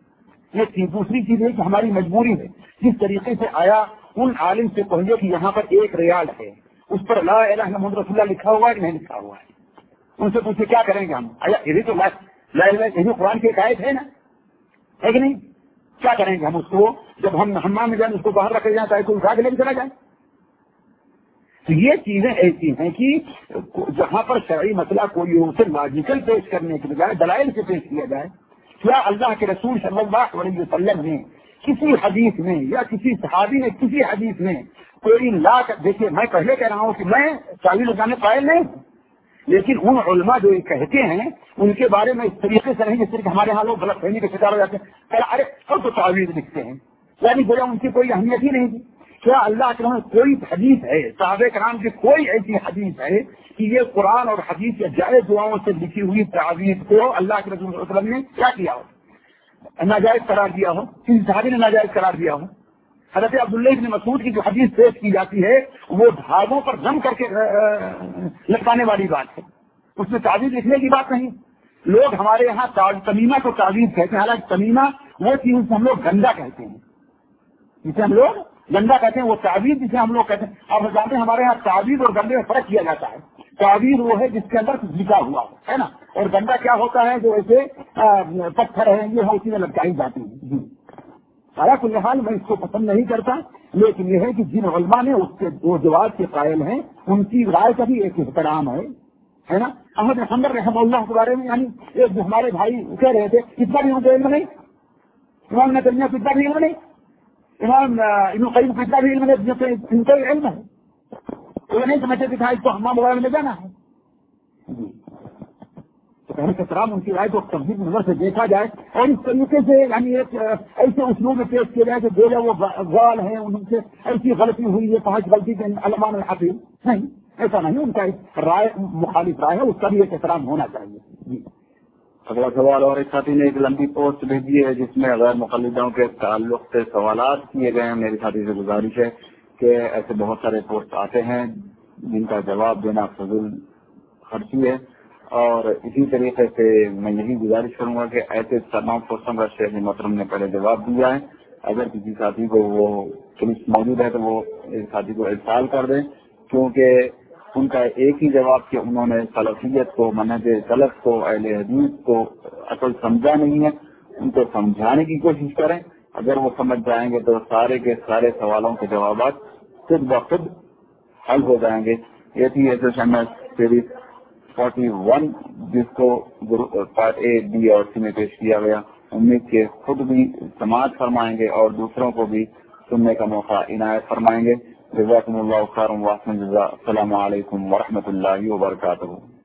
یہ دوسری چیز ہے کہ ہماری مجبوری ہے، جس طریقے سے آیا ان عالم سے پہلے کہ یہاں پر ایک ریال ہے، اس پر لا الہ الا محمد رسول اللہ لکھا ہوا ہے کہ نہیں لکھا ہوا ہے، ان سے پوچھے کیا کریں گے ہم؟ یہ تو لا الہ الا قرآن کی ایک آیت ہے نا، ہے کہ نہیں؟ کیا کریں گے ہم اس کو؟ جب ہم حمام میں جائیں اس کو باہر رکھے جائیں تاکہ کوئی اٹھا کے لے چلا جائے۔ تو یہ چیزیں ایسی ہیں کہ جہاں پر شرعی مسئلہ کوئی ہو اسے لاجیکل پیش کرنے کے بجائے دلائل سے پیش کیا جائے۔ کیا اللہ کے رسول صلی اللہ علیہ وسلم نے کسی حدیث میں یا کسی صحابی نے کسی حدیث میں کوئی لا کر دیکھیے، میں پہلے کہہ رہا ہوں کہ میں تعویل لگانے قائل نہیں ہوں، لیکن ان علماء جو یہ کہتے ہیں ان کے بارے میں اس طریقے سے نہیں جس طرح ہمارے ہاں لوگ غلط فہمی کے شکار ہو جاتے ہیں، ارے سب تو تعویل لکھتے ہیں، یعنی گویا ان کی کوئی اہمیت ہی نہیں تھی۔ کیا اللہ کے رحمت کوئی حدیث ہے، صحابہ کرام کی کوئی ایسی حدیث ہے کہ یہ قرآن اور حدیث یا جائز دعاؤں سے لکھی ہوئی تعویذ کو اللہ کے رسول صلی اللہ علیہ وسلم نے کیا کیا ہو؟ ناجائز قرار دیا ہو، کسی صحابی نے ناجائز قرار دیا ہو؟ حضرت عبداللہ ابن مسعود کی جو حدیث پیش کی جاتی ہے وہ دھاگوں پر جم کر کے لٹکانے والی بات ہے، اس میں تعویذ لکھنے کی بات نہیں۔ لوگ ہمارے یہاں تمیمہ کو تعویذ کہتے ہیں، حالانکہ تمیمہ وہ چیز سے ہم لوگ گندا کہتے ہیں، جسے ہم لوگ گندا کہتے ہیں، وہ تعویذ جسے ہم لوگ کہتے ہیں۔ آپ جانتے ہیں ہمارے یہاں تعویذ اور گندے میں فرق کیا جاتا ہے۔ تعویذ وہ ہے جس کے اندر کچھ لکھا ہوا ہے نا، اور گندا کیا ہوتا ہے جو ایسے پتھر ہے یہ اسی میں لٹکائی جاتی ہے۔ جی سارا کل حال میں اس کو پسند نہیں کرتا، لیکن یہ ہے کہ جن علماء نے اس کے وہ جواز کے قائل ہیں ان کی رائے کا بھی ایک احترام ہے نا۔ احمد حنبل رحمہ اللہ کے بارے میں یعنی ایک جو ہمارے بھائی کہہ رہے تھے کتنا بھی ان کو علم نہیں، امام نے کتنا بھی علم نہیں، امام ابن قیم کو اتنا بھی علم ہے، ان کا علم ہے، وہ نہیں سمجھتے کہ اس کو حمام وغیرہ میں جانا ہے۔ تو پہلے احترام ان کی رائے کو تفصیل نظر سے دیکھا جائے اور اس طریقے سے یعنی ایک ایسے اسلوب میں پیش کیا جائے کہ جو وہ غال ہیں ان سے ایسی غلطی ہوئی ہے، 5 غلطی کے علماء الحافظ نہیں، ایسا نہیں، ان کا رائے مخالف رائے ہے، اس کا بھی ایک احترام ہونا چاہیے۔ جی اگلا سوال اور ایک ساتھی نے ایک لمبی پوسٹ بھیجی ہے جس میں غیر مقلدوں کے تعلق سے سوالات کیے گئے ہیں۔ میری ساتھی سے گزارش ہے کہ ایسے بہت سارے پوسٹ آتے ہیں جن کا جواب دینا فضول خرچی ہے، اور اسی طریقے سے میں یہی گزارش کروں گا کہ ایسے تمام پوسٹوں کا شیخ محترم نے پہلے جواب دیا ہے۔ اگر کسی ساتھی کو وہ پولیس موجود ہے تو وہ ایک ساتھی کو ارسال کر دیں، کیونکہ ان کا ایک ہی جواب کہ انہوں نے سلفیت کو، منہج سلف کو، اہل حدیث کو اصل سمجھا نہیں ہے، ان کو سمجھانے کی کوشش کریں۔ اگر وہ سمجھ جائیں گے تو سارے کے سارے سوالوں کے جوابات خود بخود حل ہو جائیں گے۔ یہ تھی ایسوسیشن سیریز 41 جس کو پارٹ اے، بی اور سی میں پیش کیا گیا۔ امید کہ خود بھی سماعت فرمائیں گے اور دوسروں کو بھی سننے کا موقع عنایت فرمائیں گے۔ جزاکم اللہ خیر و احسن الجزاء۔ السلام علیکم ورحمۃ اللہ وبرکاتہ۔